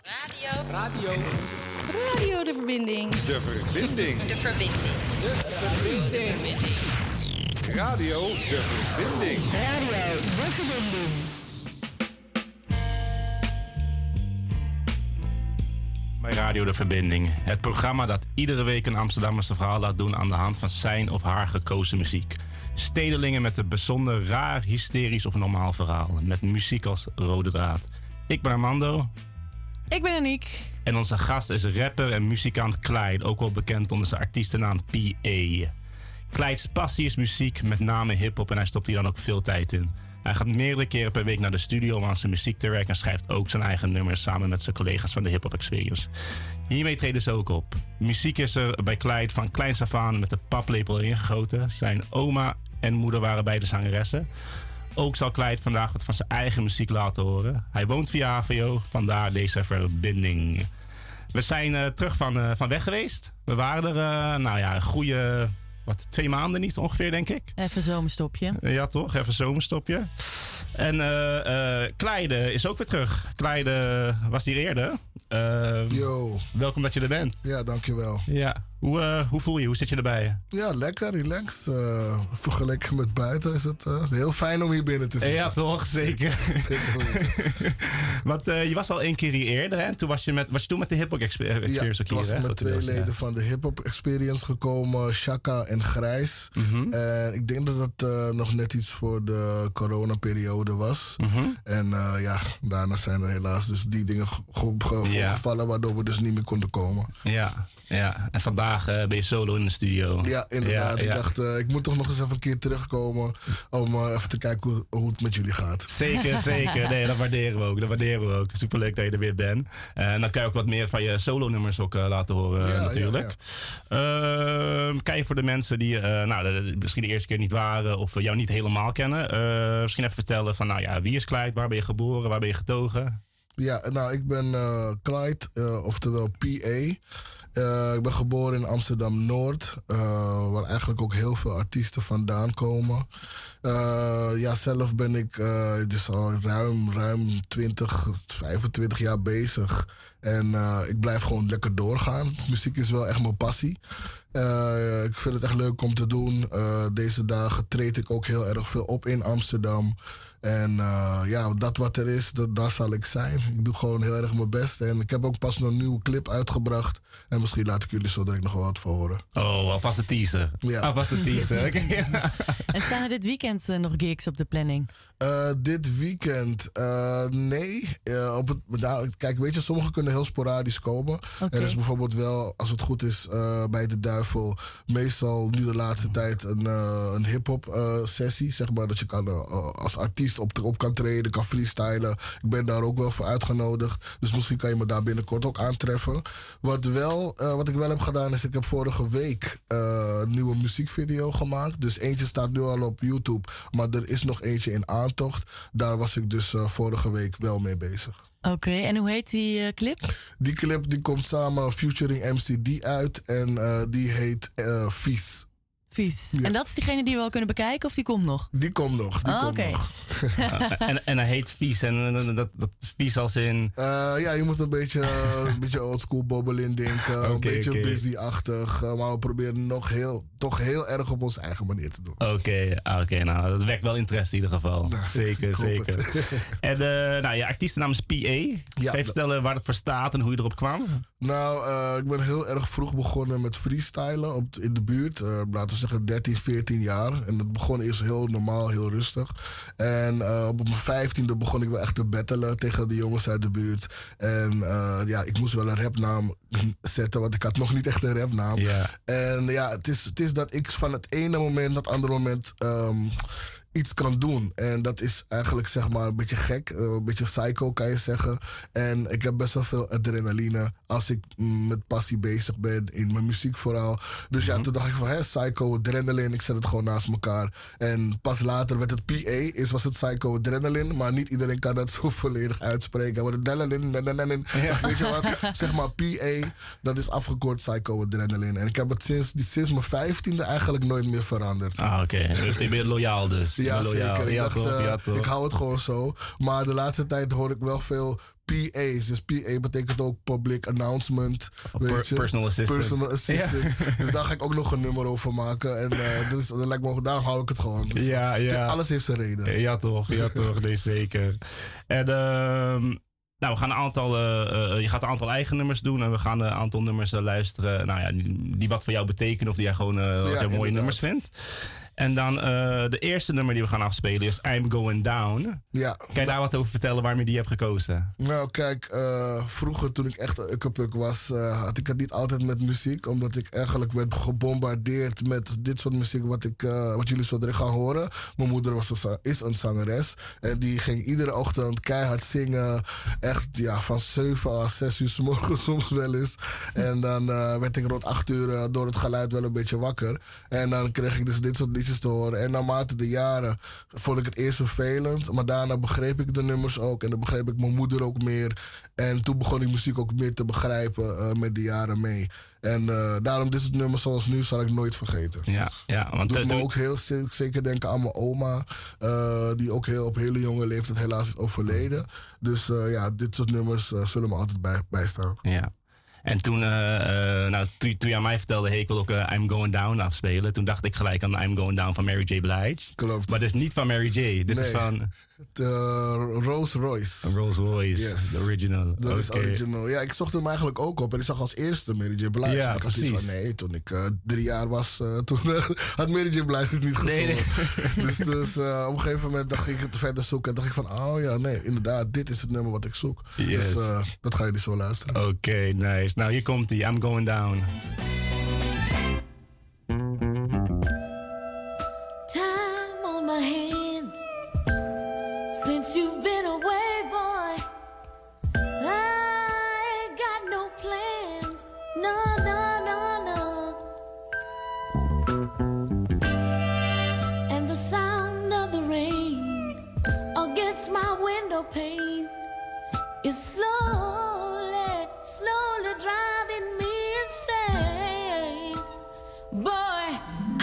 Radio De Verbinding. De Verbinding. De Verbinding. De Verbinding. Radio De Verbinding. Radio De Verbinding. Bij Radio De Verbinding. Het programma dat iedere week een Amsterdammer zijn verhaal laat doen aan de hand van zijn of haar gekozen muziek. Stedelingen met een bijzonder raar, hysterisch of normaal verhaal. Met muziek als rode draad. Ik ben Armando. Ik ben Aniek. En onze gast is rapper en muzikant Clyde, ook wel bekend onder zijn artiestennaam P.A. Clyde's passie is muziek, met name hip-hop, en hij stopt hier dan ook veel tijd in. Hij gaat meerdere keren per week naar de studio om aan zijn muziek te werken en schrijft ook zijn eigen nummers samen met zijn collega's van de Hip Hop Experience. Hiermee treden ze ook op. Muziek is er bij Clyde van kleins af aan met de paplepel ingegoten. Zijn oma en moeder waren beide zangeressen. Ook zal Clyde vandaag wat van zijn eigen muziek laten horen. Hij woont via HVO, vandaar deze verbinding. We zijn terug van weg geweest. We waren er een goede 2 maanden niet ongeveer, denk ik. Even zomerstopje. Ja, toch? Even zomerstopje. En Clyde is ook weer terug. Clyde was hier eerder. Yo. Welkom dat je er bent. Ja, dankjewel. Ja. Hoe voel je? Hoe zit je erbij? Ja, lekker, relaxed. Vergeleken met buiten is het heel fijn om hier binnen te zitten. Ja, toch? Zeker. Zeker. Want je was al 1 keer hier eerder, hè? Toen was je toen met de Hip Hop Experience ja, ook hier, toen was ik met 2 leden van de Hip Hop Experience gekomen. Shaka en Grijs. Mm-hmm. En ik denk dat het nog net iets voor de coronaperiode was. Mm-hmm. En daarna zijn er helaas dus die dingen gevallen waardoor we dus niet meer konden komen. Ja. Ja, en vandaag ben je solo in de studio. Ja, inderdaad. Ja. Ik dacht, ik moet toch nog eens even een keer terugkomen om even te kijken hoe het met jullie gaat. Zeker. Nee, dat waarderen we ook. Superleuk dat je er weer bent. En dan kan je ook wat meer van je solo-nummers ook laten horen natuurlijk. Ja. Kijk je voor de mensen die misschien de eerste keer niet waren of jou niet helemaal kennen. Misschien even vertellen van, wie is Clyde? Waar ben je geboren? Waar ben je getogen? Ja, ik ben Clyde, oftewel P.A. Ik ben geboren in Amsterdam-Noord, waar eigenlijk ook heel veel artiesten vandaan komen. Zelf ben ik dus al ruim 25 jaar bezig. En ik blijf gewoon lekker doorgaan. Muziek is wel echt mijn passie. Ik vind het echt leuk om te doen. Deze dagen treed ik ook heel erg veel op in Amsterdam. En dat wat er is, daar zal ik zijn. Ik doe gewoon heel erg mijn best. En ik heb ook pas een nieuwe clip uitgebracht. En misschien laat ik jullie zo direct nog wel wat van horen. Oh, alvast een teaser. Ja. Alvast een teaser. En staan er dit weekend nog gigs op de planning? Dit weekend, nee. Kijk, weet je, sommigen kunnen heel sporadisch komen. Okay. Er is bijvoorbeeld wel, als het goed is, bij de Duivel meestal nu de laatste tijd een hip-hop sessie. Zeg maar dat je kan, als artiest op kan treden, kan freestylen. Ik ben daar ook wel voor uitgenodigd. Dus misschien kan je me daar binnenkort ook aantreffen. Wat ik wel heb gedaan is, ik heb vorige week een nieuwe muziekvideo gemaakt. Dus eentje staat nu al op YouTube. Maar er is nog eentje in aantocht. Daar was ik dus vorige week wel mee bezig. Oké, en hoe heet die clip? Die clip die komt samen featuring MCD uit. En die heet Vies. Vies. Ja. En dat is diegene die we al kunnen bekijken of die komt nog? Die komt nog. Oké. En hij heet Vies. En dat Vies als in... je moet een beetje oldschool bobbelin denken. Een beetje busy-achtig. Maar we proberen toch heel erg op onze eigen manier te doen. Oké. Nou, dat wekt wel interesse in ieder geval. Nou, zeker. En je artiestennaam is P.A. Kan je vertellen waar het voor staat en hoe je erop kwam? Nou, ik ben heel erg vroeg begonnen met freestylen in de buurt. Laten we zeggen 13, 14 jaar. En het begon eerst heel normaal, heel rustig. En op mijn 15e begon ik wel echt te battelen tegen de jongens uit de buurt. En ik moest wel een rapnaam zetten, want ik had nog niet echt een rapnaam. Yeah. En het is dat ik van het ene moment naar het andere moment iets kan doen. En dat is eigenlijk zeg maar een beetje gek. Een beetje psycho kan je zeggen. En ik heb best wel veel adrenaline als ik met passie bezig ben. In mijn muziek vooral. Dus toen dacht ik van psycho, adrenaline. Ik zet het gewoon naast elkaar. En pas later werd het PA. Was het psycho, adrenaline. Maar niet iedereen kan dat zo volledig uitspreken. Maar adrenaline. Weet je wat? Zeg maar PA. Dat is afgekort psycho, adrenaline. En ik heb het sinds mijn 15e eigenlijk nooit meer veranderd. Oké. Dus je bent loyaal dus. Ja, loyaal. zeker. Ik Ja, dacht, toch, ja, toch. ik hou het gewoon zo. Maar de laatste tijd hoor ik wel veel PA's. Dus PA betekent ook public announcement. Weet je? Personal assistant. Personal assistant. Dus daar ga ik ook nog een nummer over maken. En dat lijkt me, daar hou ik het gewoon. Dus, Ja. alles heeft zijn reden. Ja, toch. Nee, zeker. En nou, we gaan je gaat een aantal eigen nummers doen. En we gaan een aantal nummers luisteren. Nou ja, die wat voor jou betekenen. Of die jij gewoon wat jij mooie inderdaad. nummers vindt. En dan de eerste nummer die we gaan afspelen is I'm Going Down. Ja. Kan je daar wat over vertellen waarom je die hebt gekozen? Nou, kijk, vroeger toen ik echt een ukkepuk was, had ik het niet altijd met muziek. Omdat ik eigenlijk werd gebombardeerd met dit soort muziek wat jullie zo direct gaan horen. Mijn moeder is een zangeres. En die ging iedere ochtend keihard zingen. Echt, ja, van 7 à 6 uur 's morgens soms wel eens. En dan werd ik rond 8 uur door het geluid wel een beetje wakker. En dan kreeg ik dus dit soort liedjes te horen. En naarmate de jaren vond ik het eerst vervelend. Maar daarna begreep ik de nummers ook. En dan begreep ik mijn moeder ook meer. En toen begon ik muziek ook meer te begrijpen met de jaren mee. En daarom dit soort nummers zoals nu zal ik nooit vergeten. Ja, want Doet me ook heel zeker denken aan mijn oma. Die ook op hele jonge leeftijd helaas is overleden. Dus dit soort nummers zullen me altijd bijstaan. Ja. En toen je aan mij vertelde, hey, ik wil ook I'm Going Down afspelen. Toen dacht ik gelijk aan I'm Going Down van Mary J. Blige. Klopt. Maar dit is niet van Mary J. Dit is van... De Rolls Royce. Rolls Royce, Yes. de original. Dat is original. Ja, ik zocht hem eigenlijk ook op. En ik zag als eerste Mary J. Blige. Ja, En ik had zoiets van, nee, toen ik 3 jaar was, toen had Mary J. Blige het niet gezongen. Nee. Dus op een gegeven moment ging ik het verder zoeken. En dacht ik van, oh ja, nee, inderdaad, dit is het nummer wat ik zoek. Yes. Dus dat ga je dus zo luisteren. Oké, nice. Nou, hier komt hij. I'm Going Down. Time on my hands since you've been away, boy. I ain't got no plans, no. And the sound of the rain against my window pane is slowly driving me insane, boy.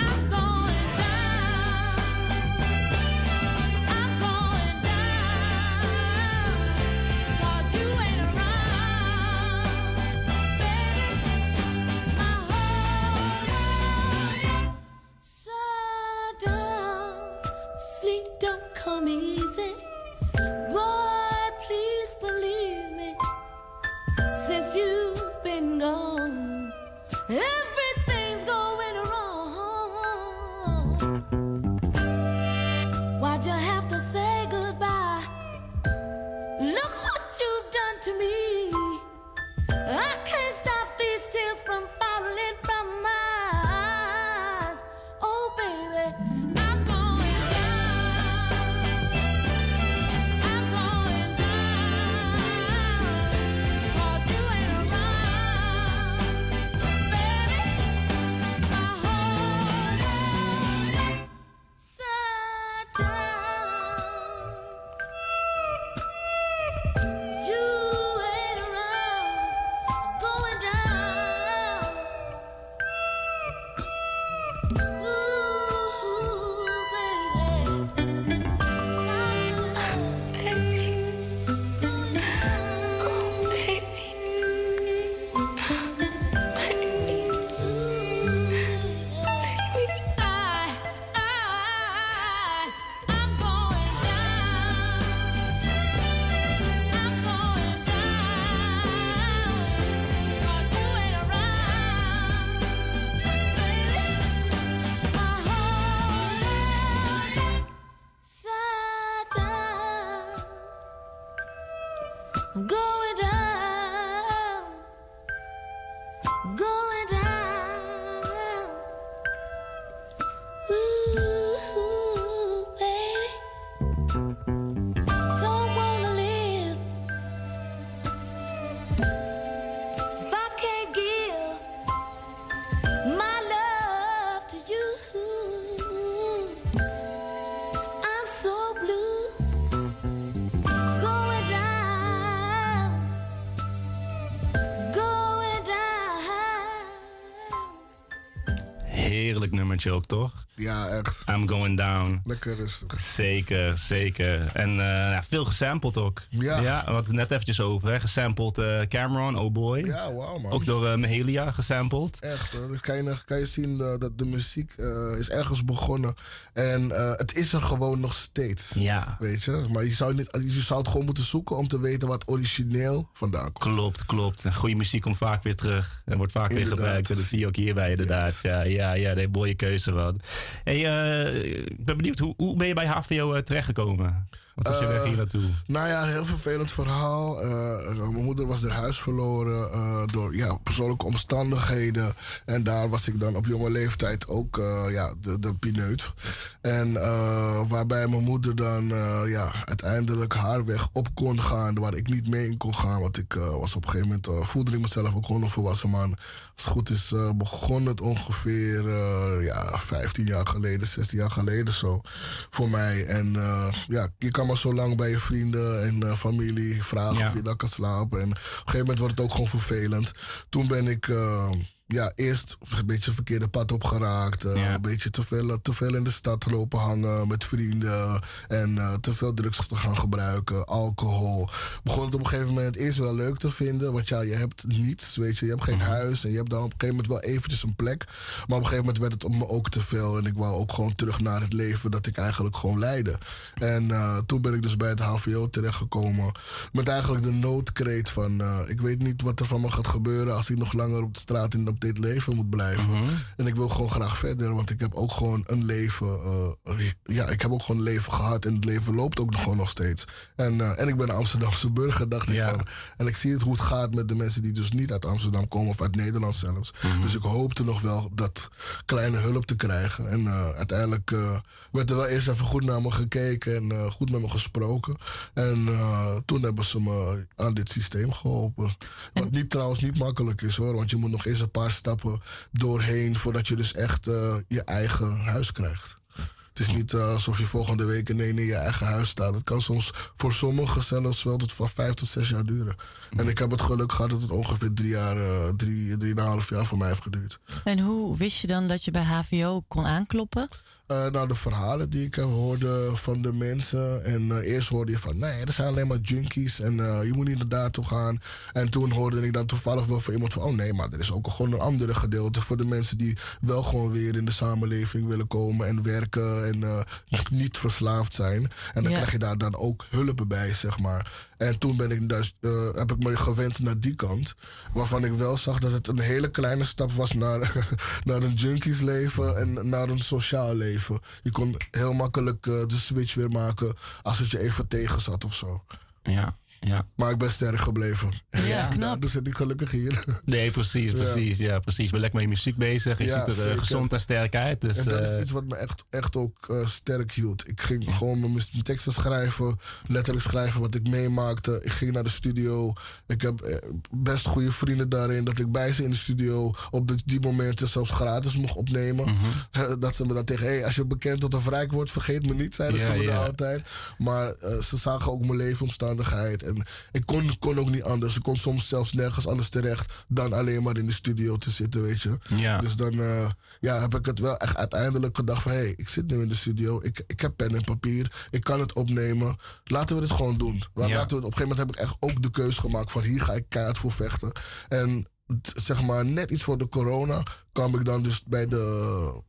Come easy, boy, please believe me. Since you've been gone, everything's going wrong. Why'd you have to say goodbye? Look what you've done to me. I can't stop these tears from falling from my eyes. Oh, baby. Heerlijk nummertje ook, toch? Ja, echt. I'm Going Down. Lekker rustig. Zeker, zeker. En veel gesampled ook. Ja. We hadden het net eventjes over. Hè? Gesampled Cameron, Oh Boy. Ja, wauw man. Ook door Mahalia gesampled. Echt, hoor. Dus kan je zien dat de muziek is ergens begonnen. En het is er gewoon nog steeds. Ja. Weet je? Maar je zou het gewoon moeten zoeken om te weten wat origineel vandaan komt. Klopt. En goede muziek komt vaak weer terug. En wordt vaak weer Inderdaad. gebruikt. En dat zie je ook hierbij inderdaad. Juist. Ja, nee, mooie keuze man. Hey, ik ben benieuwd, hoe ben je bij HVO terechtgekomen? Wat was je weg hier naartoe? Nou ja, een heel vervelend verhaal. Mijn moeder was haar huis verloren door persoonlijke omstandigheden. En daar was ik dan op jonge leeftijd ook de pineut. En waarbij mijn moeder dan uiteindelijk haar weg op kon gaan, waar ik niet mee in kon gaan. Want ik was op een gegeven moment, voelde ik mezelf ook gewoon een volwassen man. Als het goed is, begon het ongeveer 15 jaar geleden, 16 jaar geleden zo voor mij. En je kan maar zo lang bij je vrienden en familie vragen of je dan kan slapen. En op een gegeven moment wordt het ook gewoon vervelend. Toen ben ik eerst een beetje verkeerde pad opgeraakt. Een beetje te veel in de stad lopen hangen met vrienden. En te veel drugs te gaan gebruiken. Alcohol. Begon het op een gegeven moment eerst wel leuk te vinden. Want je hebt niets, weet je. Je hebt geen huis. En je hebt dan op een gegeven moment wel eventjes een plek. Maar op een gegeven moment werd het op me ook te veel. En ik wou ook gewoon terug naar het leven dat ik eigenlijk gewoon leidde. En toen ben ik dus bij het HVO terechtgekomen. Met eigenlijk de noodkreet van ik weet niet wat er van me gaat gebeuren als ik nog langer op de straat in dit leven moet blijven. En ik wil gewoon graag verder, want ik heb ook gewoon een leven. Ik heb ook gewoon een leven gehad en het leven loopt ook gewoon nog steeds. En ik ben een Amsterdamse burger, dacht ik van. En ik zie hoe het gaat met de mensen die dus niet uit Amsterdam komen of uit Nederland zelfs. Dus ik hoopte nog wel dat kleine hulp te krijgen. En uiteindelijk werd er wel eerst even goed naar me gekeken en goed met me gesproken. En toen hebben ze me aan dit systeem geholpen. Wat trouwens niet makkelijk is hoor, want je moet nog eerst een paar stappen doorheen voordat je dus echt je eigen huis krijgt. Het is niet alsof je volgende week in je eigen huis staat. Het kan soms voor sommigen zelfs wel tot van 5 tot 6 jaar duren. En ik heb het geluk gehad dat het ongeveer 3,5 jaar voor mij heeft geduurd. En hoe wist je dan dat je bij HVO kon aankloppen? De verhalen die ik hoorde van de mensen. En eerst hoorde je van, nee, er zijn alleen maar junkies. En je moet niet daar toe gaan. En toen hoorde ik dan toevallig wel van iemand van, oh nee, maar er is ook gewoon een andere gedeelte voor de mensen die wel gewoon weer in de samenleving willen komen en werken en niet verslaafd zijn. En dan krijg je daar dan ook hulp bij, zeg maar. En toen heb ik me gewend naar die kant. Waarvan ik wel zag dat het een hele kleine stap was naar een junkiesleven en naar een sociaal leven. Je kon heel makkelijk de switch weer maken als het je even tegen zat of zo. Ja. Maar ik ben sterk gebleven. Ja, knap. Dus zit ik gelukkig hier. Nee, precies. Ja, precies. Ik ben lekker met je muziek bezig. Je ziet er gezond en sterk uit. Dus, en dat is iets wat me echt ook sterk hield. Ik ging gewoon mijn teksten schrijven, letterlijk schrijven wat ik meemaakte. Ik ging naar de studio. Ik heb best goede vrienden daarin. Dat ik bij ze in de studio op die momenten zelfs gratis mocht opnemen. Dat ze me dan tegen, als je bekend tot een rijk wordt, vergeet me niet, zeiden ze me daar altijd. Maar ze zagen ook mijn leefomstandigheid. En ik kon ook niet anders. Ik kon soms zelfs nergens anders terecht dan alleen maar in de studio te zitten, weet je. Ja. Dus dan heb ik het wel echt uiteindelijk gedacht van, ik zit nu in de studio. Ik heb pen en papier. Ik kan het opnemen. Laten we dit gewoon doen. Op een gegeven moment heb ik echt ook de keuze gemaakt van, hier ga ik keihard voor vechten. En zeg maar net iets voor de corona kwam ik dan dus bij de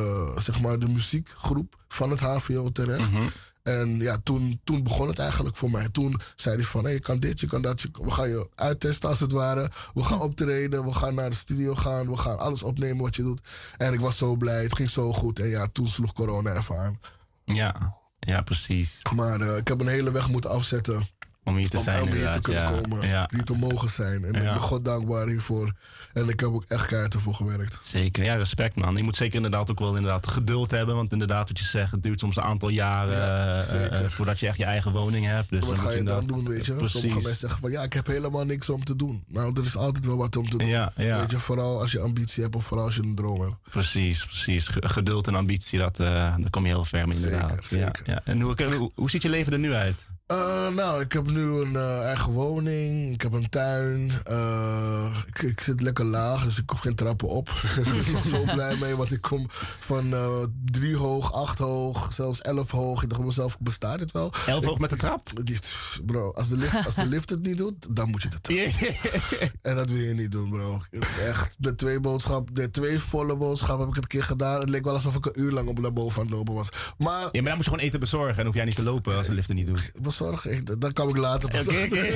muziekgroep van het HVO terecht. En toen begon het eigenlijk voor mij. Toen zei hij van, je kan dit, je kan dat. We gaan je uittesten als het ware. We gaan optreden, we gaan naar de studio gaan. We gaan alles opnemen wat je doet. En ik was zo blij, het ging zo goed. En toen sloeg corona even aan. Ja, precies. Maar ik heb een hele weg moeten afzetten. Om hier te zijn, om hier te kunnen komen. Hier te mogen zijn. En ik ben God dankbaar hiervoor. En ik heb ook echt keihard ervoor gewerkt. Zeker, respect man. Je moet zeker inderdaad ook wel geduld hebben. Want inderdaad wat je zegt, het duurt soms een aantal jaren voordat je echt je eigen woning hebt. Dus wat ga je dan doen, weet je? Precies. Sommige mensen zeggen van, ik heb helemaal niks om te doen. Nou, er is altijd wel wat om te doen. Weet je, vooral als je ambitie hebt of vooral als je een droom hebt. Precies. Geduld en ambitie, daar kom je heel ver mee inderdaad. Zeker. Ja. En hoe ziet je leven er nu uit? Nou, ik heb nu een eigen woning. Ik heb een tuin. Ik zit lekker laag, dus ik hoef geen trappen op. Ik ben zo blij mee, want ik kom van 3 hoog, 8 hoog, zelfs 11 hoog. Ik dacht bij mezelf, bestaat dit wel? 11 hoog met de trap? Bro, als de lift het niet doet, dan moet je de trap. En dat wil je niet doen, bro. Echt, met 2 volle boodschappen heb ik het een keer gedaan. Het leek wel alsof ik een uur lang op naar boven aan het lopen was. Maar dan moet je gewoon eten bezorgen en hoef jij niet te lopen als de lift het niet doet. Bezorgen, dan kan ik later pas. Okay.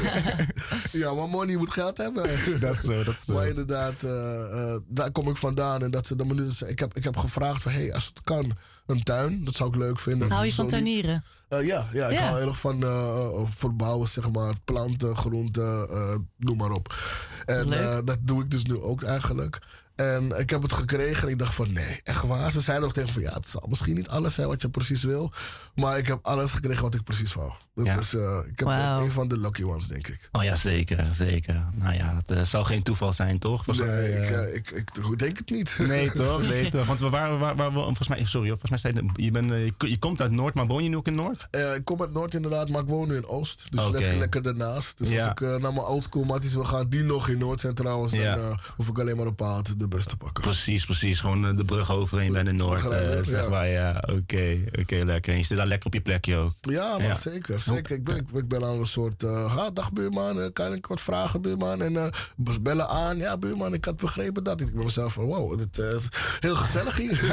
Ja, maar money moet geld hebben. Dat is zo. Maar inderdaad, daar kom ik vandaan. En dat ze dan ik heb gevraagd van, hey, als het kan, een tuin. Dat zou ik leuk vinden. Hou je van tuinieren? Ja, ik hou heel erg van verbouwen, zeg maar. Planten, groenten, noem maar op. En dat doe ik dus nu ook eigenlijk. En ik heb het gekregen en ik dacht van nee, echt waar. Ze zeiden nog tegen me van ja, het zal misschien niet alles zijn wat je precies wil. Maar ik heb alles gekregen wat ik precies wou. Dus ik heb een van de lucky ones, denk ik. Oh ja, zeker. Nou ja, het zou geen toeval zijn, toch? Nee, ik denk het niet. Nee, toch? Want we waren volgens mij zei je komt uit Noord, maar woon je nu ook in Noord? Ik kom uit Noord inderdaad, maar ik woon nu in Oost. Dus lekker daarnaast. Dus als ik naar mijn oldschool matties wil gaan, die nog in Noord zijn trouwens, dan hoef ik alleen maar op paard de bus te pakken. Precies. Gewoon de brug overheen bij de Noord. Zeg maar, ja. Oké, lekker. En je zit daar lekker op je plekje ook. Ja, maar zeker. Ik ben aan een soort, dag buurman, kan ik wat vragen buurman? En bellen aan, ja buurman, ik had begrepen dat. Ik ben mezelf van, wow, dit is heel gezellig hier.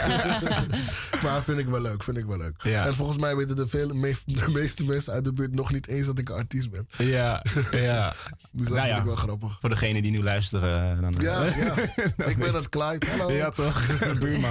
Maar vind ik wel leuk. Ja. En volgens mij weten de meeste mensen uit de buurt nog niet eens dat ik een artiest ben. Ja. Dus dat vind ik wel grappig. Voor degenen die nu luisteren. Dan, ja. Ik ben het Clyde, hallo. Ja, toch? buurman.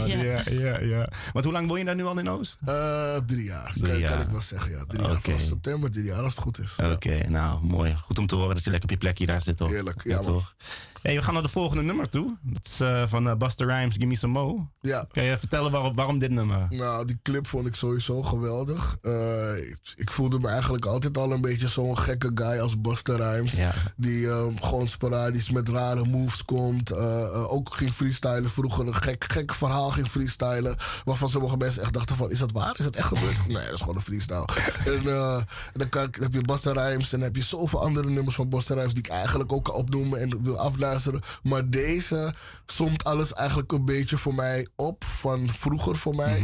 Ja. Want hoe lang woon je daar nu al in Oost? 3 jaar. Kan ik wel zeggen, ja. 3 jaar van september, 3 jaar als het goed is. Oké, nou mooi. Goed om te horen dat je lekker op je plekje daar zit, toch? Heerlijk, ja toch? Hey, we gaan naar de volgende nummer toe. Dat is van Busta Rhymes, Give Me Some Mo. Ja. Kan je vertellen waarom dit nummer? Nou, die clip vond ik sowieso geweldig. Ik voelde me eigenlijk altijd al een beetje zo'n gekke guy als Busta Rhymes. Ja. Die gewoon sporadisch met rare moves komt. Ook ging freestylen vroeger. Een gek verhaal ging freestylen. Waarvan sommige mensen echt dachten van, is dat waar? Is dat echt gebeurd? Nee, dat is gewoon een freestyle. En dan heb je Busta Rhymes en dan heb je zoveel andere nummers van Busta Rhymes die ik eigenlijk ook kan opnoemen en wil afluisteren. Maar deze somt alles eigenlijk een beetje voor mij op van vroeger voor mij.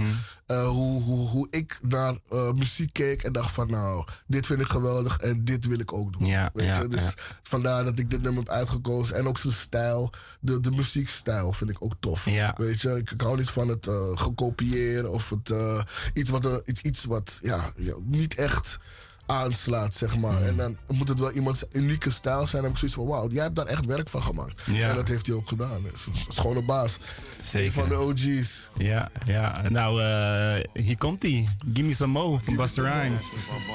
Hoe ik naar muziek keek en dacht van nou, dit vind ik geweldig en dit wil ik ook doen. Dus vandaar dat ik dit nummer heb uitgekozen. En ook zijn stijl, de muziekstijl vind ik ook tof. Ja. Weet je, ik hou niet van het gekopieerd of het iets wat niet echt aanslaat, zeg maar. En dan moet het wel iemands unieke stijl zijn. Dan heb ik zoiets van, wauw, jij hebt daar echt werk van gemaakt. Ja. En dat heeft hij ook gedaan. Dus dat is gewoon een baas. Zeker. Een van de OG's. Ja. Nou, hier komt hij. Give Me Some Mo van Busta Rhymes.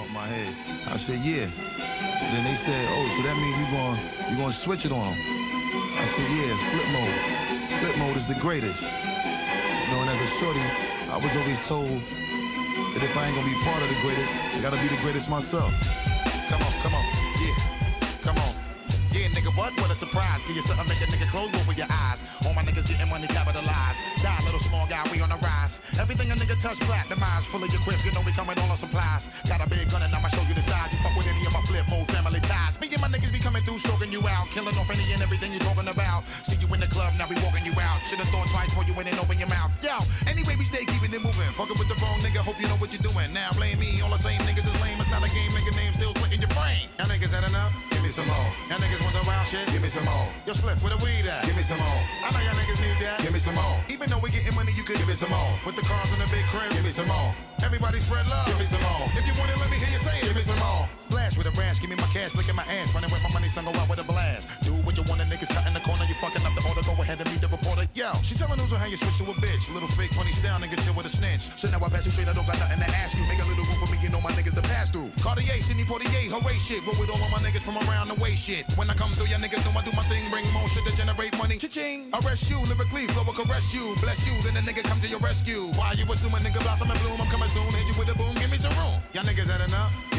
I said, yeah. So then they said, oh, so that means you gonna switch it on them. I said, yeah, flip mode. Flip mode is the greatest. You know, and as a shorty, I was always told that if I ain't gonna be part of the greatest, I gotta be the greatest myself. Come on, yeah, come on. Yeah, nigga, what a surprise. Give you something, make a nigga close both of your eyes. All my niggas getting money capitalized. Die, little small guy, we on the rise. Everything a nigga touch, platinumized. Full of your crib, you know we coming all on supplies. Got a big gun and I'ma show you the size. You fuck with any of my flip mode family ties. Me and my niggas be coming through, stalking you out. Killing off any and everything you talking about. See you in the club, now we walking you out. Should've thought twice before you went and open your mouth. Yo, anyway, we stay keeping it moving. Fucking with the wrong nigga, hope you know what you're doing. Now blame me, all the same niggas is lame. It's not a game, nigga name still splitting your brain. Y'all niggas had enough? Give me some more. Y'all niggas want the wild shit? Give me some more. Yo, split with the weed at? Give me some more. I know y'all niggas need that. Give me some more. Even though we getting money, you could give me some more. With the cars in the big crib, give me some more. Everybody spread love, give me some more. If you want it, let me hear you say it. Give me some more. Splash with a brash, give me my cash, look at my ass. Running with my money, son, go out with a blast. Do what you want, the niggas cut in the corner, you fucking up the order. Go ahead and meet the reporter. Yo, she telling news on how you switch to a bitch. Little fake funny style, nigga, chill with a snitch. So now I pass you straight, I don't got nothing to ask you. Make a little room for me, you know my niggas to pass through. Cartier, Sidney Portier, hooray shit. Roll with all of my niggas from around the way shit. When I come through, y'all niggas know I do my thing. Bring more shit to generate money. Cha-ching. Arrest you, lyrically, flow will caress you. Bless you, then the nigga come to your rescue. Why you assuming nigga blossom and bloom? I'm coming soon, hit you with a boom, give me some room. Y'all niggas had enough? Give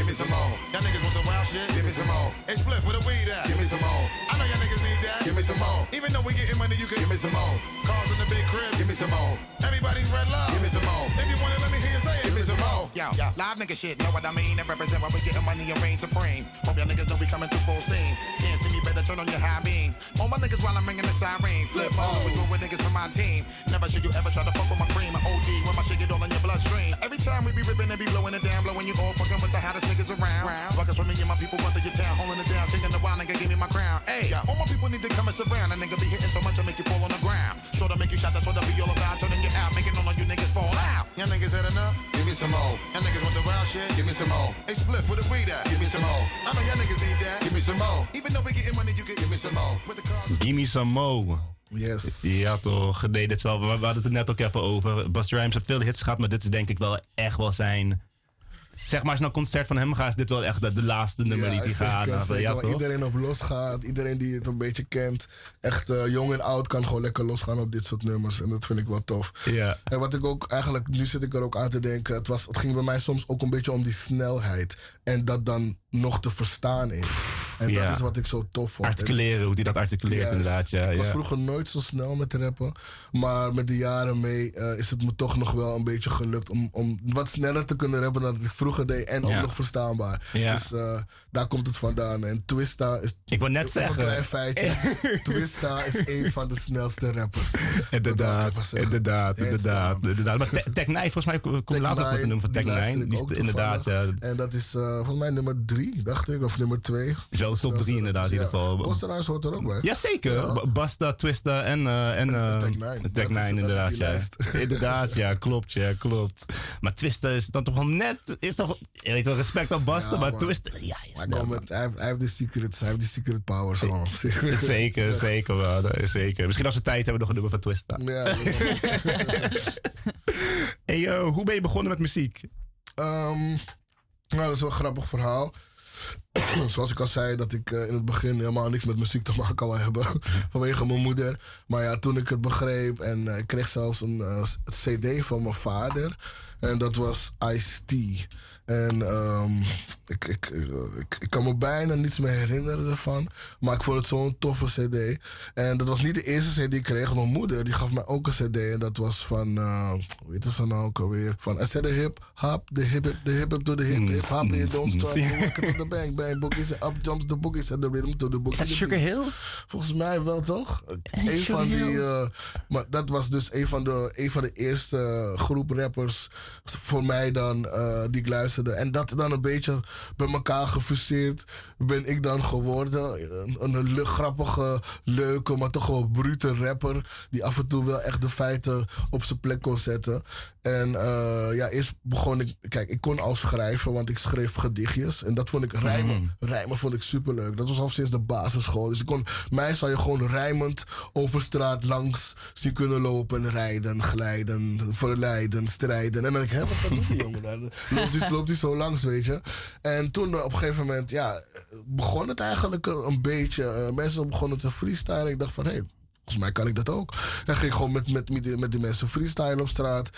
me some more. Y'all niggas want some wild shit? Give me some more. Hey, Spliff, where the weed at? Give me some more. I know y'all niggas need that. Give me some more. Even though we getting money, you can give me some more. Cars in the big crib, give me some more. Everybody's red love, give me some more. If you want it, let me hear you say it. Give me some more. Yo, live nigga shit, know what I mean? That represent why we getting money and reign supreme. Hope y'all niggas know we coming through full steam. Can't see me, better turn on your high beam. All my niggas while I'm ringing the siren. Flip mode, we go with niggas from my team. Never should you ever try to fuck with my cream. I OD when my shit get all in your bloodstream. Every time we be ripping and be blowing it down, blowing you all fucking with the hottest niggas around. Fuckers with me and my people run through your town, holding it down, thinking the wild nigga give me my crown. Hey, all my people need to come and surround. A nigga be hitting so much I make you fall on the ground. Sure to make you shot, that's what I be all about. Turning you out, making all of you niggas fall out. Y'all niggas had enough? Give me some more. Y'all niggas want the wild shit? Give me some more. Hey, Spliff, where the weed at? Give me some more. I know y'all niggas need that. Give me some more. Even though we getting money, you can give me some more. With the cars. Gimme Some Mo. Yes. Ja toch, nee, dit is wel, we hadden het er net ook even over. Busta Rhymes heeft veel hits gehad, maar dit is denk ik wel echt wel zijn... Zeg maar, als je naar een concert van hem gaat, is dit wel echt de laatste nummer die hij gaat. Zeker, ja, waar toch? iedereen op losgaat, iedereen die het een beetje kent. Echt jong en oud kan gewoon lekker losgaan op dit soort nummers. En dat vind ik wel tof. Ja. En wat ik ook eigenlijk, nu zit ik er ook aan te denken. Het ging bij mij soms ook een beetje om die snelheid. En dat dan nog te verstaan is. En dat is wat ik zo tof vond. Articuleren, hoe hij dat articuleert inderdaad. Ja, ik was vroeger nooit zo snel met rappen. Maar met de jaren mee is het me toch nog wel een beetje gelukt om wat sneller te kunnen rappen dan ik vroeger deed. En ook nog verstaanbaar. Ja. Dus daar komt het vandaan. En Twista is... Ik wou net zeggen. Een klein feitje. Twista is een van de snelste rappers. Inderdaad. Maar Tech 9, volgens mij komt later op het nummer van Tech 9. Die is inderdaad. En dat is volgens mij nummer 3, dacht ik. Of nummer 2. Is wel de top 3 inderdaad in ieder geval. Busta Rhymes hoort er ook bij. Jazeker. Ja. Busta, Twista en Tech 9 inderdaad. Inderdaad, ja, klopt. Maar Twista is dan toch wel net... Je weet wel, respect aan Busta, maar Twista... Ja, hij heeft de secrets, hij heeft die secret powers gewoon. Zeker wel. Zeker. Misschien als we tijd hebben nog een nummer van Twista. Ja. Hey, hoe ben je begonnen met muziek? Nou, dat is wel een grappig verhaal. Zoals ik al zei, dat ik in het begin helemaal niks met muziek te maken wou hebben. Vanwege mijn moeder. Maar ja, toen ik het begreep en ik kreeg zelfs een cd van mijn vader. En dat was Ice-T. En ik kan me bijna niets meer herinneren ervan. Maar ik vond het zo'n toffe cd. En dat was niet de eerste cd die ik kreeg. Mijn moeder die gaf mij ook een cd. En dat was van, hoe heet ze nou ook alweer? Van I said the hip hop, the hip to the hip. Hip hop, you don't stop, you work it to the bang bang. Boogies up jumps the boogies and the rhythm to the boogie. Is dat Sugar Hill? Volgens mij wel, toch? Een van die... maar dat was dus een van de eerste groep rappers voor mij dan die ik luisterde. En dat dan een beetje bij elkaar gefuseerd ben ik dan geworden. Een grappige, leuke, maar toch wel brute rapper. Die af en toe wel echt de feiten op zijn plek kon zetten. En eerst begon ik... Kijk, ik kon al schrijven, want ik schreef gedichtjes. En dat vond ik rijmen. Rijmen vond ik superleuk. Dat was al sinds de basisschool. Dus mij zou je gewoon rijmend over straat langs zien kunnen lopen, rijden, glijden, verleiden, strijden. En dan denk ik, wat doet die jongen daar? Loopt hij zo langs, weet je. En toen op een gegeven moment, begon het eigenlijk een beetje. Mensen begonnen te freestylen. Ik dacht van, hé, volgens mij kan ik dat ook. En ging gewoon met die mensen freestylen op straat.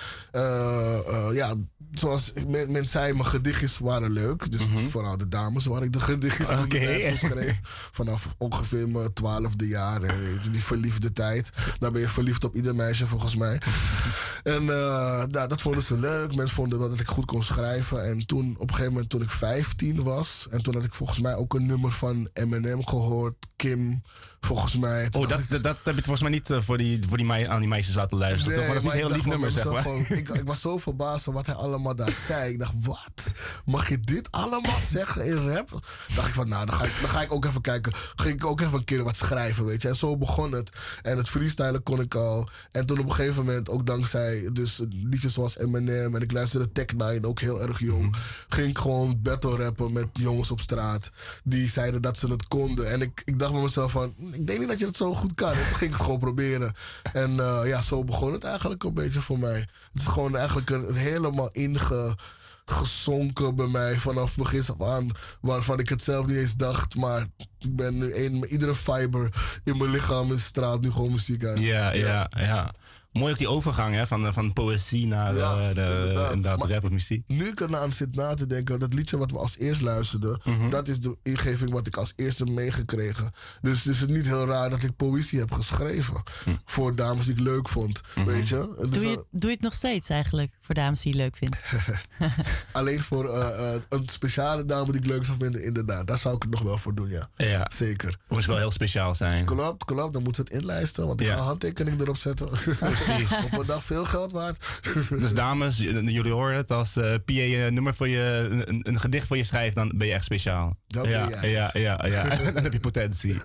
Zoals men zei, mijn gedichtjes waren leuk. Dus vooral de dames waar ik de gedichtjes toen de tijd voor schreef. Vanaf ongeveer mijn 12e jaar. Die verliefde tijd. Daar ben je verliefd op ieder meisje volgens mij. En dat vonden ze leuk. Mensen vonden wel dat ik goed kon schrijven. En toen, op een gegeven moment, toen ik 15 was... en toen had ik volgens mij ook een nummer van Eminem gehoord. Kim, volgens mij. Dat heb je volgens mij niet aan die meisjes laten luisteren. Nee, toch? Maar dat is niet een heel lief nummer, zeg maar. Ik was zo verbaasd van wat hij allemaal daar zei. Ik dacht, wat? Mag je dit allemaal zeggen in rap? Dacht ik van, nou, dan ga ik ook even kijken. Ging ik ook even een keer wat schrijven, weet je. En zo begon het. En het freestylen kon ik al. En toen op een gegeven moment, ook dankzij dus liedjes zoals Eminem... en ik luisterde Tech 9, ook heel erg jong... ging ik gewoon battle rappen met jongens op straat... die zeiden dat ze het konden. En ik dacht bij mezelf van, ik denk niet dat je het zo goed kan. En toen ging ik het gewoon proberen. En zo begon het eigenlijk een beetje voor mij. Het is gewoon eigenlijk helemaal ingezonken bij mij vanaf begin af aan, waarvan ik het zelf niet eens dacht, maar ik ben nu iedere fiber in mijn lichaam in de straat nu gewoon muziek uit. Ja. Mooi ook die overgang hè, van poëzie naar inderdaad rap of muziek. Nu ik eraan zit na te denken, dat liedje wat we als eerst luisterden, dat is de ingeving wat ik als eerste meegekregen. Dus is het niet heel raar dat ik poëzie heb geschreven voor dames die ik leuk vond, weet je. En dus Doe je het nog steeds eigenlijk voor dames die je leuk vindt? alleen voor een speciale dame die ik leuk zou vinden, inderdaad. Daar zou ik het nog wel voor doen, ja. Zeker. Moest wel heel speciaal zijn. Klopt. Dan moet ze het inlijsten, want ik ga een handtekening erop zetten. Precies. Op een dag veel geld waard. Dus dames, jullie horen het. Als PA nummer voor je, een gedicht voor je schrijft, dan ben je echt speciaal. Dan ben jij ja. Dan heb je potentie.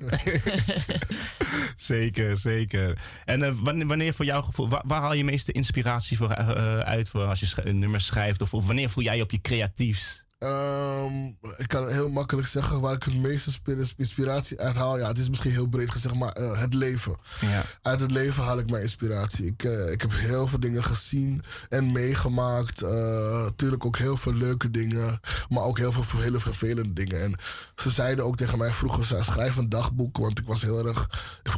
Zeker. En wanneer voor jouw gevoel, waar haal je meeste inspiratie voor uit voor als je een nummer schrijft? Of wanneer voel jij je op je creatiefs? Ik kan heel makkelijk zeggen waar ik het meeste inspiratie uit haal. Ja, het is misschien heel breed gezegd, maar het leven. Ja. Uit het leven haal ik mijn inspiratie. Ik heb heel veel dingen gezien en meegemaakt. Natuurlijk ook heel veel leuke dingen, maar ook heel veel hele vervelende dingen. En ze zeiden ook tegen mij vroeger, schrijf een dagboek, want ik was heel erg